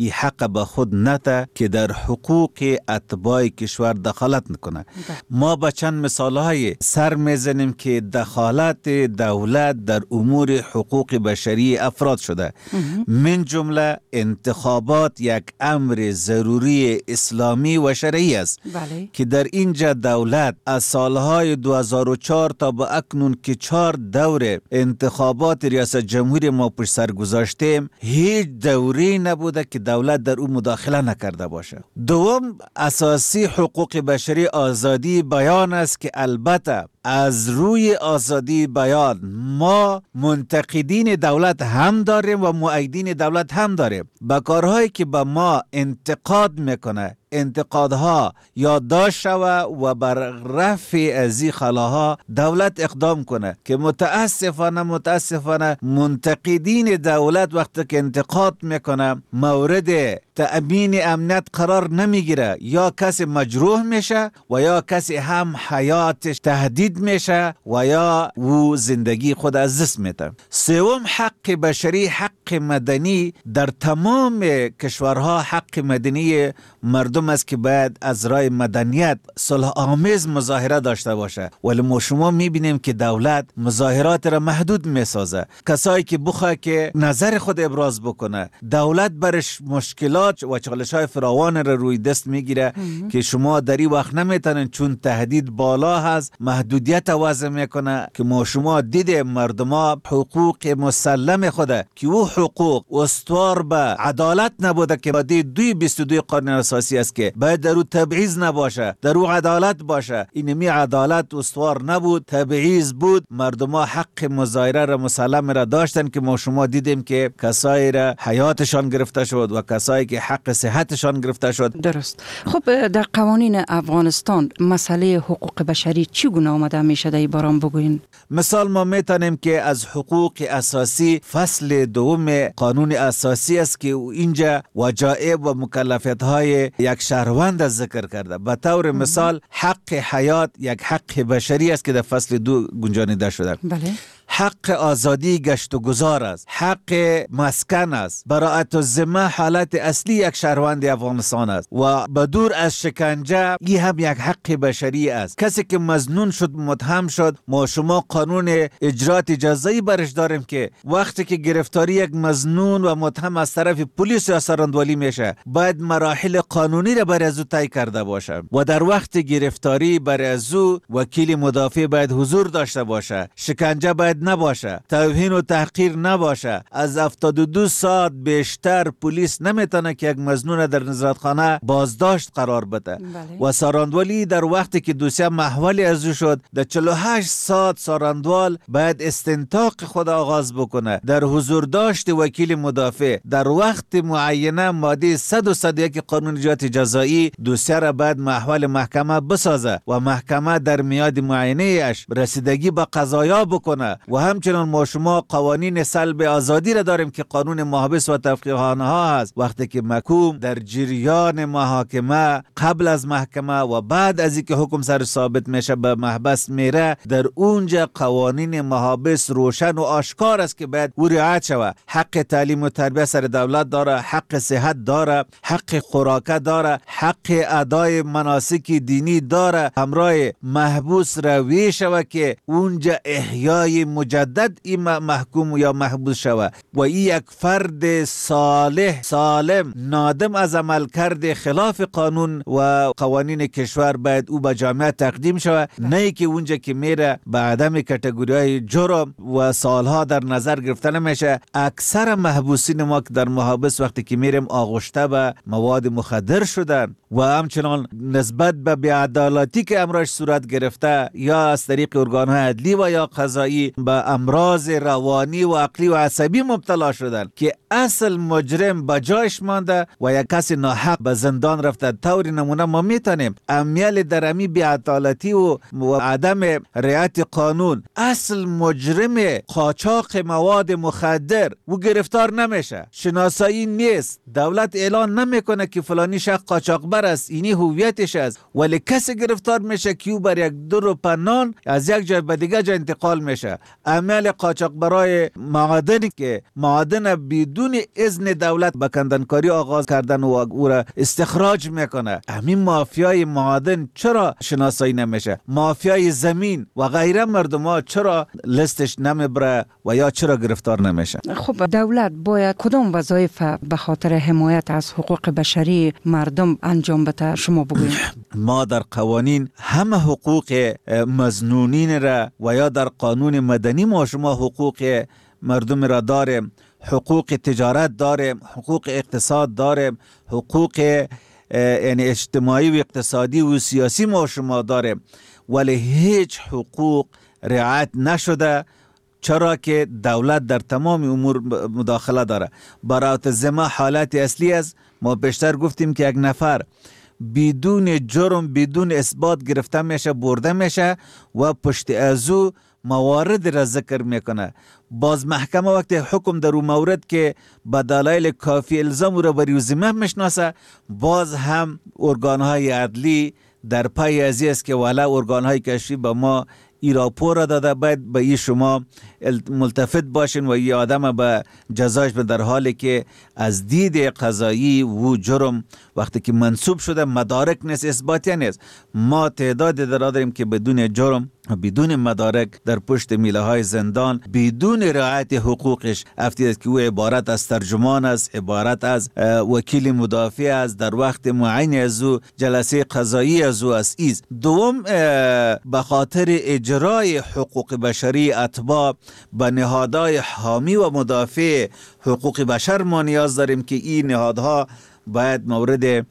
این حق به خود نده که در حقوق اتباع کشور دخالت نکنه. ما با چند مثال های سر میزنیم که دخالت دولت در امور حقوق بشری افراد شده. من جمله انتخابات یک امر ضروری اسلامی و شرعی است. بله. که در اینجا دولت از سالهای دو هزار و چهار تا به اکنون که چهار دور انتخابات ریاست جمهوری ما پشت سر گذاشتیم، هیچ دوری نبوده که دولت در اون مداخله نکرده باشه. دوم، اساسی حقوق بشری آزادی بیان است که البته از روی آزادی بیان ما منتقدین دولت هم داریم و مؤیدین دولت هم داریم. با کارهایی که با ما انتقاد میکنه، انتقادها یادداشت شوه و بر رفع از این خلاها دولت اقدام کنه که متاسفانه متاسفانه منتقدین دولت وقتی که انتقاد میکنه مورد تأمین امنیت قرار نمیگیره، یا کسی مجروح میشه و یا کسی هم حیاتش تهدید میشه و یا او زندگی خود از دست میده. سوم، حق بشری، حق مدنی در تمام کشورها حق مدنی مردم است که باید از راه مدنیت صلح آمیز مظاهره داشته باشه، ولی ما شما میبینیم که دولت مظاهرات را محدود میسازه. کسایی که بخواه که نظر خود ابراز بکنه، دولت برش مشکلات و چالش های فراوان را روی دست میگیره که شما در این وقت نمیتونن چون تهدید بالا هست محدودیت وضع میکنه که ما شما دیده مردم ها حقوق مسلم خوده که او حقوق استوار به عدالت نبوده که ماده دوی بیست و دو قانون اساسی است که باید در او تبعیض نباشه، در او عدالت باشه. اینمی عدالت استوار نبود، تبعیض بود. مردم ها حق مظاهره را مسلم را داشتن که ما شما دیدیم که کسایی را حیاتشان گرفته شد و کسایی که حق صحتشان گرفته شد. درست. خب در قوانین افغانستان مسئله حقوق بشری چگونه آمده میشه در باران بگوین؟ مثال ما میتونیم که از حقوق اساسی فصل دوم قانون اساسی است که اینجا وجایب و مکلفیت های یک شهروند ذکر کرده. به طور مثال حق حیات یک حق بشری است که در فصل دو گنجانیده شده. بله. حق آزادی گشت و گذار است، حق مسکن است، براءت الذمه حالت اصلی یک شهروند افغانستان است و بدور از شکنجه این هم یک حق بشری است. کسی که مظنون شد، متهم شد، ما شما قانون اجرات جزایی برش داریم که وقتی که گرفتاری یک مظنون و متهم از طرف پلیس یا سراندولی میشه باید مراحل قانونی را برای از او طی کرده باشه و در وقت گرفتاری برای از او وکیل مدافع باید حضور داشته باشه، شکنجه باید نباشه، توهین و تحقیر نباشه. از هفتاد و دو ساعت بیشتر پلیس نمیتونه که یک مظنون در نظارتخانه بازداشت قرار بده. بله. و ساراندولی در وقتی که دوسیه محولی از او شد در چهل و هشت ساعت ساراندوال باید استنطاق خود آغاز بکنه در حضور داشت وکیل مدافع. در وقت معینه ماده صد و صد و یک قانون اجرات جزایی دوسیه را باید محول محکمه بسازه و محکمه در میاد معینه اش رسیدگی به قضایا بکنه. و همچنان ما شما قوانین سلب آزادی را داریم که قانون محابس و تفقیه‌خانه ها هست. وقتی که محکوم در جریان محاکمه قبل از محکمه و بعد از اینکه حکم سر ثابت میشه به محبس میره، در اونجا قوانین محابس روشن و آشکار است که باید او رعایت شود. حق تعلیم و تربیت سر دولت داره، حق صحت داره، حق خوراکه داره، حق ادای مناسک دینی داره. همراه محبوس روی شود که اونجا احیای مجدد این محکوم یا محبوس شود و این یک فرد صالح سالم نادم از عمل کرده خلاف قانون و قوانین کشور باید او به جامعه تقدیم شود، نه که اونجا که میره به عدم کاتگوری های جرم و سالها در نظر گرفته نمیشه. اکثر محبوسین ما که در محابس وقتی که میریم آغشته به مواد مخدر شدن و همچنان نسبت به بی‌عدالتی که امراش صورت گرفته یا از طریق ارگان‌های عدلی و یا قضایی به امراض روانی و عقلی و عصبی مبتلا شدن که اصل مجرم به جایش مانده و یک کسی ناحق به زندان رفته. طور نمونه ما میتونیم امیال در امی بی‌عدالتی و, و عدم رعایت قانون اصل مجرم قاچاق مواد مخدر و گرفتار نمیشه، شناسایی نیست، دولت اعلان نمیکنه که فلانی شخص قاچاقبر است، اینی هویتش است، ولی کسی گرفتار میشه که او بر یک دور و پنان از یک جای به دیگه جای انتقال میشه. عمل قاچاق برای معادن که معادن بدون اذن دولت به کندنکاری آغاز کردن و او را استخراج میکنه، همین مافیای معادن چرا شناسایی نمیشه؟ مافیای زمین و غیره مردم ها چرا لستش نمیبره و یا چرا گرفتار نمیشه؟ خب دولت باید کدام وظایف به خاطر حمایت از حقوق بشری مردم انجام بده شما بگویید؟ ما در قوانین همه حقوق مظنونین را و یا در قانون مدنی ما شما حقوق مردم را داریم، حقوق تجارت داریم، حقوق اقتصاد داریم، حقوق یعنی اجتماعی و اقتصادی و سیاسی ما شما داریم، ولی هیچ حقوق رعایت نشده، چرا که دولت در تمام امور مداخله داره. برای زما حالت اصلی است، ما بیشتر گفتیم که یک نفر بدون جرم بدون اثبات گرفته میشه، برده میشه و پشت ازو موارد را ذکر میکنه. باز محکمه وقتی حکم در اون مورد که به دلایل کافی الزام را بر ذمه میشناسه، باز هم ارگانهای عدلی در پای ازی است که والا ارگانهای کشفی به ما ای راپور داده، باید به ای شما ملتفت باشین و ای آدم به جزایش به، در حالی که از دید قضایی و جرم وقتی که منصوب شده مدارک نیست، اثباتی نیست. ما تعداد در داریم که بدون جرم بدون مدارک در پشت میله های زندان بدون رعایت حقوقش افتید که او عبارت از ترجمان است، عبارت از وکیل مدافع است، در وقت معین از او جلسه قضایی از او است. ایز دوم به خاطر اجرای حقوق بشری اتباع به نهادهای حامی و مدافع حقوق بشر ما نیاز داریم که این نهادها باید مورد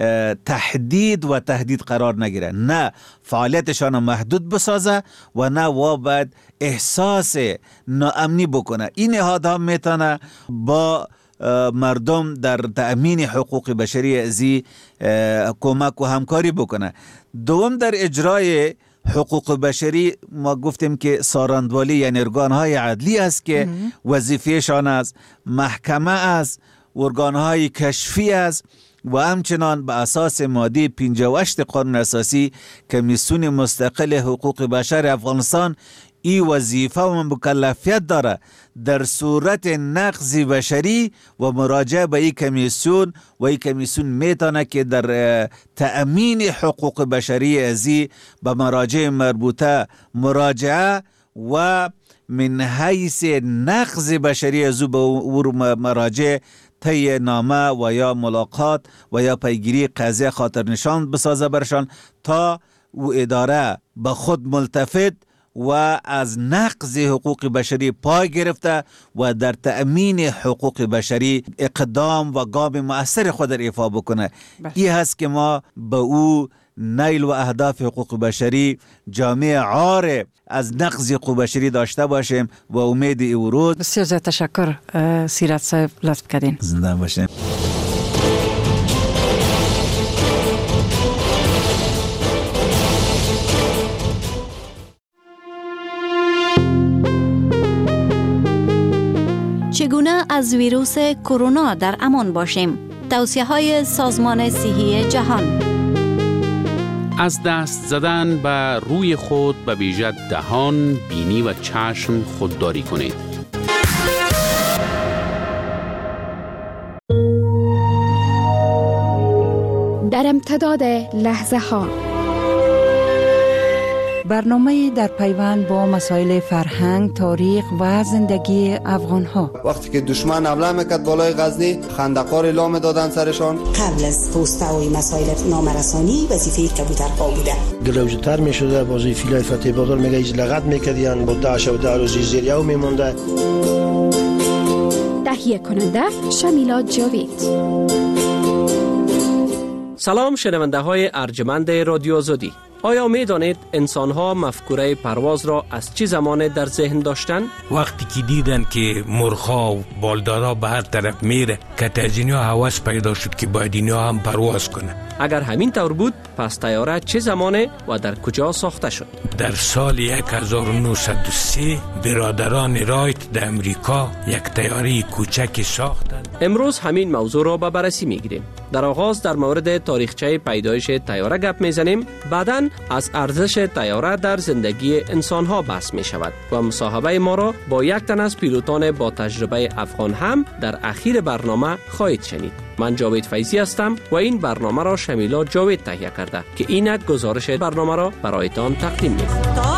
تهدید و تهدید قرار نگیره، نه فعالیتشان محدود بسازه و نه و باید احساس ناامنی بکنه. این نهادها میتونه با مردم در تأمین حقوق بشری ازی کمک و همکاری بکنه. دوم در اجرای حقوق بشری ما گفتیم که ساراندوالی یعنی ارگانهای عدلی است که وظیفهشان است، محکمه است، ارگانهای کشفی است و همچنان به اساس ماده پنجاه و هشت قانون اساسی کمیسیون مستقل حقوق بشر افغانستان ای وظیفه و مکلفیت داره در صورت نقض بشری و مراجعه به این کمیسیون و این کمیسیون میتونه که در تأمین حقوق بشری ازی به مراجع مربوطه مراجعه و من حیث نقض بشری ازو به مراجع طی نامه و یا ملاقات و یا پیگیری قضیه خاطر نشان بسازه برشان تا او اداره به خود ملتفت و از نقض حقوق بشری پای گرفته و در تأمین حقوق بشری اقدام و گام مؤثر خود را ایفا بکنه. این هست که ما به او نیل و اهداف حقوق بشری جامعه عار از نقض حقوق بشری داشته باشیم و امید او روز. بسیار زیاد تشکر سیرت صاحب، لطف کردین. زنده باشیم. چگونه از ویروس کرونا در امان باشیم؟ توصیه های سازمان صحی جهان. از دست زدن به روی خود به ویژه دهان، بینی و چشم خودداری کنید. در امتداد لحظه ها برنامه در پیوند با مسائل فرهنگ، تاریخ و زندگی افغان ها. وقتی که دشمن حمله میکرد بالای غزنی، خندقار لام دادن سرشان. قبل از پوسته و مسائل نامرسانی وظیفه کبوترها بوده. گلوجتر میشده، بازی فیلای فتح بادر میگه ایز لغت میکردیان با داعش و ده روزی زیریو میمونده. تهیه کننده شمیلا جاوید. سلام شنونده های ارجمند رادیو آزادی. آیا می دانید انسان ها مفکوره پرواز را از چه زمان در ذهن داشتن؟ وقتی که دیدن که مرغ‌ها و بالدارا به هر طرف میره که از اینها هوس پیدا شد که باید اینها هم پرواز کنه. اگر همین طور بود پس طیاره چه زمانه و در کجا ساخته شد؟ در سال هزار و نهصد و سه برادران رایت در امریکا یک طیاره کوچکی ساختند. امروز همین موضوع را به بررسی میگیریم. در آغاز در مورد تاریخچه پیدایش طیاره گپ میزنیم، بعداً افغان از ارزش طیاره در زندگی انسان ها بحث می شود و مصاحبه ما را با یک تن از پیلوتان با تجربه افغان هم در اخیر برنامه خواهید شنید. من جاوید فیضی هستم و این برنامه را شمیلا جاوید تهیه کرده که اینک گزارش برنامه را برایتان تقدیم می کنم.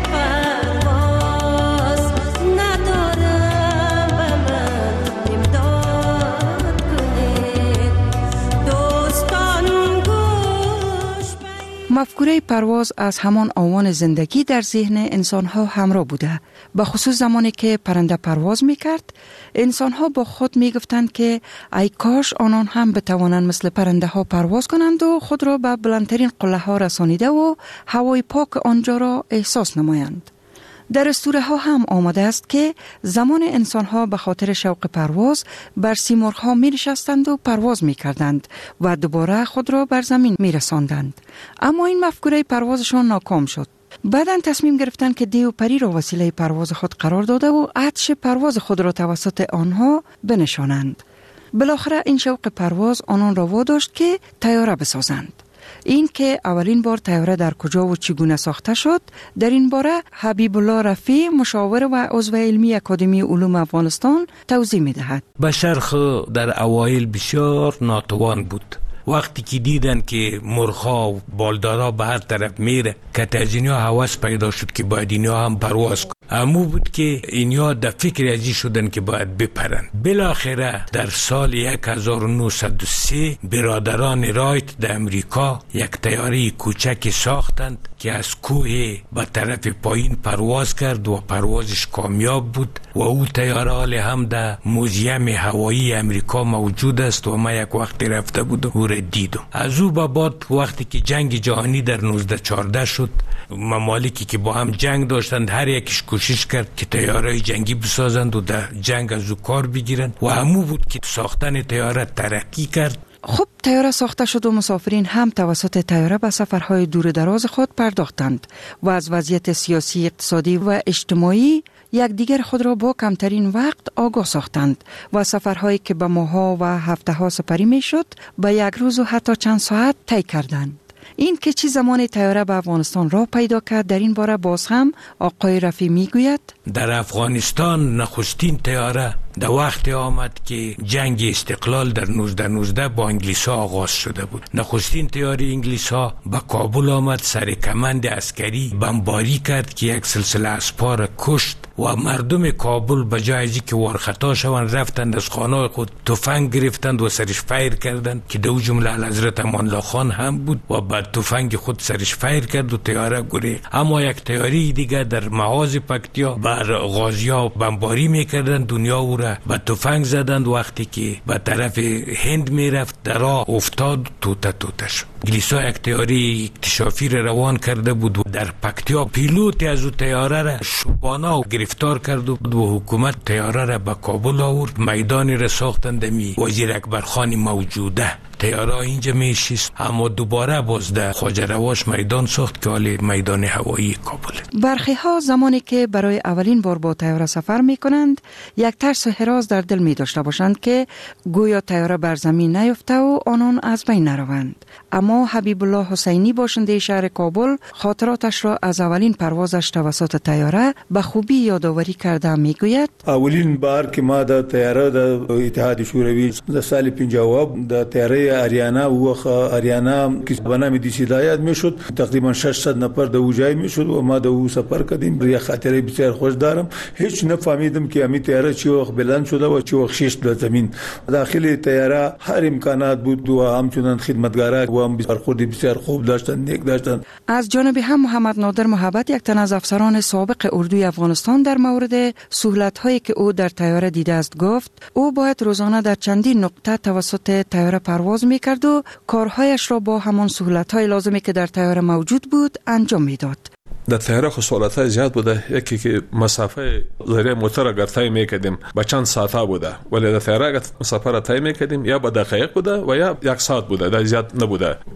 مفکوره پرواز از همان آوان زندگی در ذهن انسان‌ها همراه بوده. به خصوص زمانی که پرنده پرواز می‌کرد، انسان‌ها با خود می‌گفتند که ای کاش آنان هم بتوانند مثل پرنده ها پرواز کنند و خود را به بلندترین قله‌ها رسانیده و هوای پاک آنجا را احساس نمایند. در اسطوره ها هم آمده است که زمان انسان ها به خاطر شوق پرواز بر سیمرغ ها می نشستند و پرواز می کردند و دوباره خود را بر زمین می رساندند. اما این مفکوره پروازشان ناکام شد. بعداً تصمیم گرفتند که دیو پری را وسیله پرواز خود قرار داده و عطش پرواز خود را توسط آنها بنشانند. بالاخره این شوق پرواز آنان را واداشت که طیاره بسازند. این که اولین بار طیاره در کجا و چگونه ساخته شد، در این باره حبیب الله رفیع، مشاور و عضو علمی اکادمی علوم افغانستان توضیح می دهد. بشر در اوایل بسیار ناتوان بود. وقتی که دیدن که مرغ‌ها و بالدارا به هر طرف میره، کتاجینیا هوس پیدا شد که باید اینها هم پرواز کنن. امو بود که اینها در فکر ازی شدن که باید بپرن. بالاخره در سال هزار و نهصد و سه برادران رایت در امریکا یک طیاره کوچکی ساختند که از کوه به طرف پایین پرواز کرد و پروازش کامیاب بود و او طیاره حال هم در موزیم هوایی امریکا موجود است و ما یک وقتی رفته بودم او را دیدم. از او به بعد وقتی که جنگ جهانی در نوزده چهارده شد، ممالکی که با هم جنگ داشتند هر یکیش کوشش کرد که طیاره جنگی بسازند و در جنگ از او کار بگیرند و همو بود که ساختن طیاره ترقی کرد. خب طیاره ساخته شد و مسافرین هم توسط طیاره به سفرهای دور دراز خود پرداختند و از وضعیت سیاسی، اقتصادی و اجتماعی یکدیگر خود را با کمترین وقت آگاه ساختند و سفرهایی که به ماه‌ها و هفته‌ها سپری میشد به یک روز و حتی چند ساعت طی کردند. این که چی زمان طیاره به افغانستان راه پیدا کرد، در این باره باز هم آقای رفیع میگوید در افغانستان نخستین طیاره در وقت آمد که جنگ استقلال در نوزده نوزده با انگلیس ها آغاز شده بود. نخستین طیاره انگلیس ها به کابل آمد، سر کمند عسکری بمباری کرد که یک سلسله اسپا را کشت و مردم کابل به جای از که وارخطا شوند رفتند از خانه خود تفنگ گرفتند و سرش فیر کردند که دو جمله حضرت امان الله خان هم بود و بعد تفنگ خود سرش فیر کرد و طیاره گریخت. اما یک طیاره دیگه در محاذ پکتیا بر غازی‌ها بمباری میکردند، دنیا او را با تفنگ زدند. وقتی که به طرف هند میرفت در راه افتاد، توته توته شد. انگلیس‌ها یک طیاره اکتشافی را روان کرده بود و در پکتیا پیلوت از او طیاره را شبانه گرفتار کرد و حکومت طیاره را به کابل آورد. میدانی را ساختند می وزیر اکبر خان موجوده. طیاره اینجا میشیست، اما دوباره باز در خواجه رواش میدان ساخت که حالی میدان هوایی کابل. برخی ها زمانی که برای اولین بار با طیاره سفر می کنند یک ترس و هراس در دل می داشته باشند که گویا طیاره بر زمین نیفته و آنان از بین نروند. اما حبیب الله حسینی باشنده شهر کابل خاطراتش را از اولین پروازش توسط طیاره به خوبی یادآوری کرده میگوید اولین بار که ما د طیاره د اتحاد شوروی د سال پنجاه د طیاره آریانا و آریانا که به نام دیسی دایاد میشد، تقریبا ششصد نفر د اوجای میشد و ما د او سفر کردیم. یا خاطره بسیار خوش دارم. هیچ نفهمیدم که امی طیاره چی وقت بلند شده و چی وقت شش به زمین. داخل طیاره هر امکانات بود و همچنان خدمتگارا و هم برخوردی بسیار خوب داشتن، نیک داشتن. از جانب هم محمد نادر محبت، یک تن از افسران سابق اردوی افغانستان، در مورد سهولت‌هایی که او در طیاره دیده است گفت او باید روزانه در چندین نقطه توسط طیاره پرواز می‌کرد و کارهایش را با همان سهولت‌های لازمی که در طیاره موجود بود انجام می‌داد. در طیاره خصوصیت زیاد بوده. یکی که مسافه ذریعه موتور اگر طی می‌کردیم با چند ساعته بوده، ولی در طیاره اگر مسافه را طی می‌کردیم یا با دقایق بوده و یا یک ساعت بوده، در زیاد نبوده.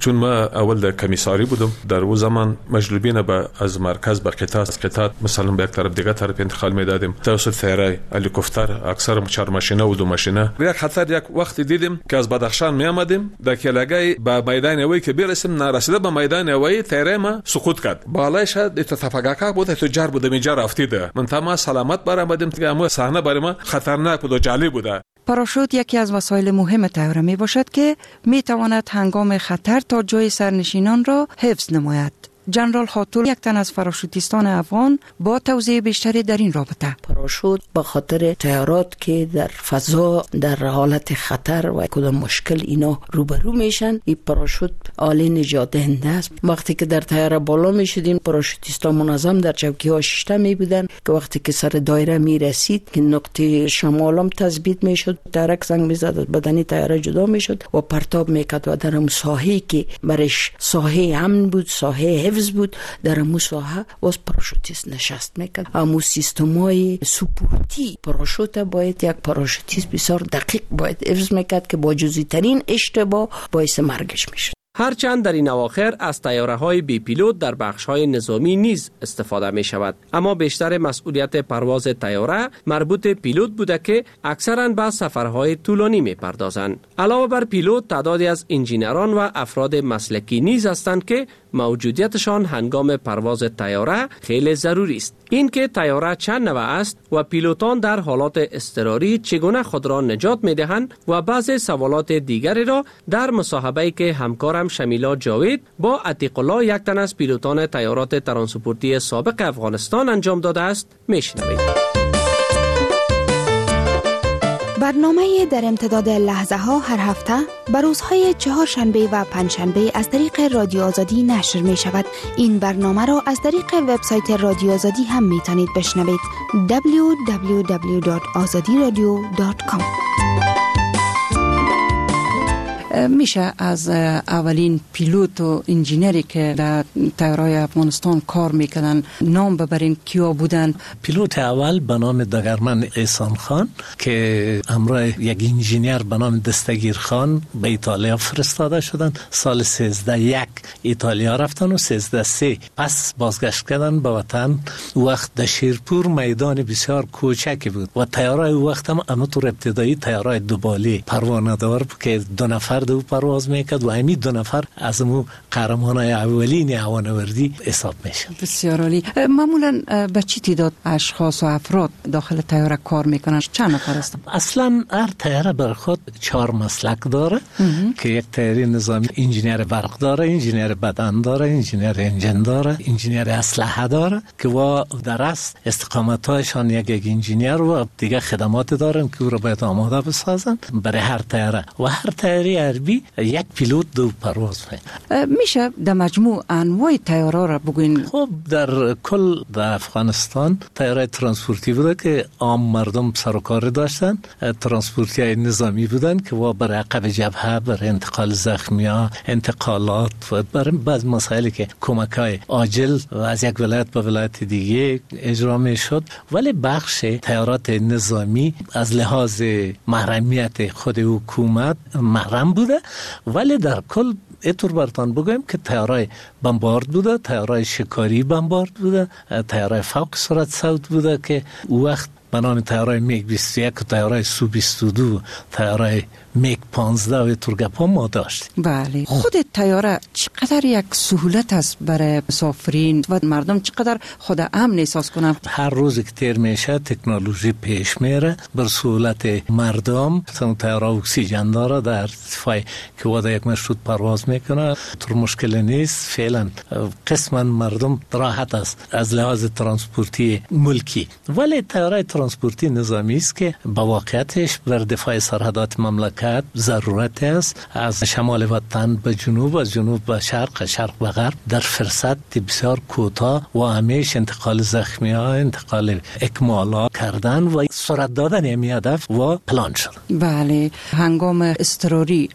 چون ما اول در کمیساری بودم در اون زمان مجلوبین به از مرکز به قطعه قطعه مثلا به یک طرف دیگه طرف انتقال میدادیم توسط طیاره هلیکوپتر اکثر چهار ماشینه و دو ماشینه. یک خطر یک وقت دیدیم که از بدخشان می آمدیم در کلاگای به میدان هوایی که برسیم نرسیده به میدان هوایی طیاره ما سقوط کرد. بالایش اتفاقا بود تو جر بود می جر افتیده من تمام سلامت برآمدیم که اما صحنه برای ما خطرناک بود و جالب بود. پاراشوت یکی از وسایل مهم طیاره می باشد که می تواند هنگام خطر تا جای سرنشینان را حفظ نماید. جنرال خاتون یک تن از پاراشوتیستان افغان با توضیح بیشتری در این رابطه. پاراشوت به خاطر طیارات که در فضا در حالت خطر و کدام مشکل اینا روبرو میشن، این پاراشوت آله نجات دهنده است. وقتی که در طیاره بالا میشدیم پاراشوتیستان منظم در چوکی ها شیشته می بودن که وقتی که سر دایره می رسید که نقطه شمالم تثبیت میشد، ترک زنگ میزد، از بدن طیاره جدا میشد و پرتاب میکرد و در اون ساحه‌ای که برش ساحه امن بود، ساحه حفظ بود، در امو ساحه واس پاراشوتیست نشست میکرد. امو سیستمای سپورتی پاراشوت باید یک پاراشوتیست بسیار دقیق باید حفظ میکرد که با جزئی ترین اشتباه باعث مرگش میشد. هرچند در این اواخر از طیاره‌های بی پیلوت در بخش‌های نظامی نیز استفاده می شود، اما بیشتر مسئولیت پرواز طیاره مربوط پیلوت بوده که اکثراً به سفرهای طولانی می پردازند. علاوه بر پیلوت تعدادی از انجینران و افراد مسلکی نیز هستند که موجودیتشان هنگام پرواز طیاره خیلی ضروری است. این که طیاره چند نوع است و پیلوتان در حالات اضطراری چگونه خود را نجات می دهند و بعضی سوالات دیگری را در مصاحبه‌ای که همکارم شمیلا جاوید با عتیق الله یک تن از پیلوتان طیارات ترانسپورتی سابق افغانستان انجام داده است میشنوید. برنامه در امتداد لحظه ها هر هفته بر روزهای چهارشنبه و پنجشنبه از طریق رادیو آزادی نشر می شود. این برنامه را از طریق وبسایت رادیو آزادی هم می توانید بشنوید. دبلیو دبلیو دبلیو دات آزادی رادیو دات کام. میشه از اولین پیلوت و انجینری که در طیاره‌های افغانستان کار میکردن نام ببرین کیا بودن؟ پیلوت اول به نام دگرمن احسان خان که همراه یک انجینیر به نام دستگیر خان به ایتالیا فرستاده شدن. سال سیزده یک ایتالیا رفتن و سیزده سه پس بازگشت کردن به وطن. وقت در شیرپور میدان بسیار کوچکی بود و طیاره وقت هم همونطور ابتدایی طیاره دوباله پروانه دار که دو نفر دو پرواز میکرد و همین دو نفر از مو قهرمانای اولین هوانوردی حساب میشن. بسیار عالی. معمولا به چی تعداد اشخاص و افراد داخل طیاره کار میکنن؟ چند نفر هستن؟ اصلا هر طیاره بر خود چهار مسلک داره که یک طیاره نظامی انجینیر برق داره، انجینیر بدن داره، انجینیر انجن داره، انجینیر اسلحه داره که و در است استقامتایشان یک یک انجینیر و دیگه خدمات دارن که او رو باید آماده بسازن برای هر طیاره و هر طیاره عربی یک پیلوت دو پرواز میکنه. میشه در مجموع انواع طیاره را بگوین؟ خب در کل در افغانستان طیاره ترانسپورتی بوده که عام مردم سر و کار داشتن، ترانسپورتی های نظامی بودن که و برای عقب جبهه برای انتقال زخمیا، انتقالات و برای بعض مسائلی که کمک های عاجل از یک ولایت به ولایت دیگه اجرا میشد. ولی بخش طیارات نظامی از لحاظ محرمیت خود حکومت محرم بوده، ولی در کل اینطور براتون بگویم که طیاره بمبارد بوده، طیاره شکاری بمبارد بوده، طیاره فوق سرعت صوت بوده که وقت به نام طیاره میگ بیست و یک و طیاره سو بیست و دو، طیاره میگ پانزده و ترگپا ما داشتیم. بله. خود طیاره چقدر یک سهولت است برای مسافرین و مردم چقدر خود امن احساس کنن؟ هر روز که تیر میشه تکنولوژی پیش میره بر سهولت مردم. مثلا طیاره اکسیژن داره در ارتفاع که واسه یک مشروط پرواز میکنه، طور مشکل نیست. فعلا قسما مردم راحت است از لحاظ ترانسپورتی ملکی. ولی طیاره ترانسپورتی نظامی است که با واقعیتش بر دفاع سرحدات مملکت ضرورت است. از شمال وطن به جنوب، از جنوب به شرق، شرق به غرب در فرصت بسیار کوتاه و همیشه انتقال زخمی ها، انتقال اکمالا کردن و سرعت دادن همی هدف و پلان شد. بله. هنگام اضطراری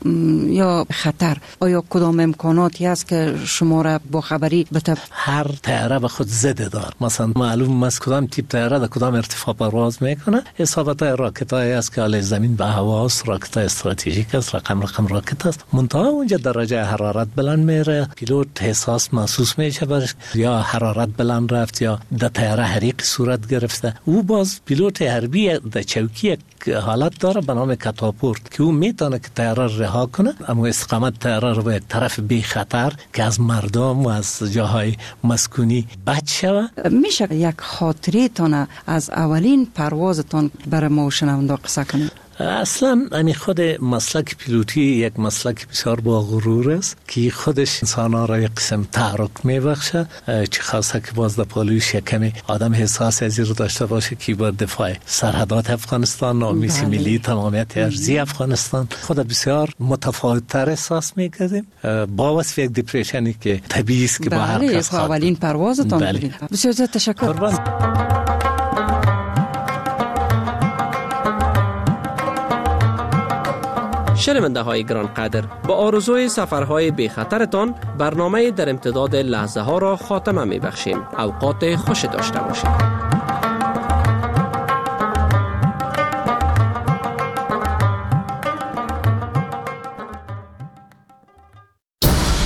یا خطر آیا کدام امکاناتی هست که شما را با خبری بده؟ هر طیاره به خود زده دار. مثلا معلوم است کدام تیپ طیاره در کدام ارتفاع ارتفاع پرواز میکنه. اصابت راکت های است که علی زمین به هواست، راکت استراتژیک است، رقم رقم راکت است. منتها اونجا درجه حرارت بلند میره، پیلوت حساس محسوس میشه برش یا حرارت بلند رفت یا در طیاره حریق صورت گرفته. او باز پیلوت حربی در چوکی حالت داره به نام کاتاپورت که او میتونه که طیاره رها کنه، اما استقامت طیاره رو به طرف بی خطر که از مردم و از جاهای مسکونی بچ شوه. میشه یک خاطره تونه از اولین پروازتان برای ما شنونده قصه کنید؟ اصلا همین خود مسلک پیلوتی یک مسلک بسیار با غرور است که خودش انسان‌ها را یک قسم تحرک میبخشه، چه خاصه که باز در پالوی شکم آدم حساس از این رو داشته باشه که با دفاع سرحدات افغانستان، نامیس ملی، تمامیت ارضی افغانستان خود بسیار متفاوت‌تر احساس میکردیم با وصف یک دیپریشنی که طبیعی است که با هر کس خواهد. اولین پروازتان بودید. بسیار زیاد تشکر. شنونده های گران قدر، با آرزوی سفرهای بی خطرتان برنامه در امتداد لحظه ها را خاتمه می بخشیم. اوقات خوش داشته باشید.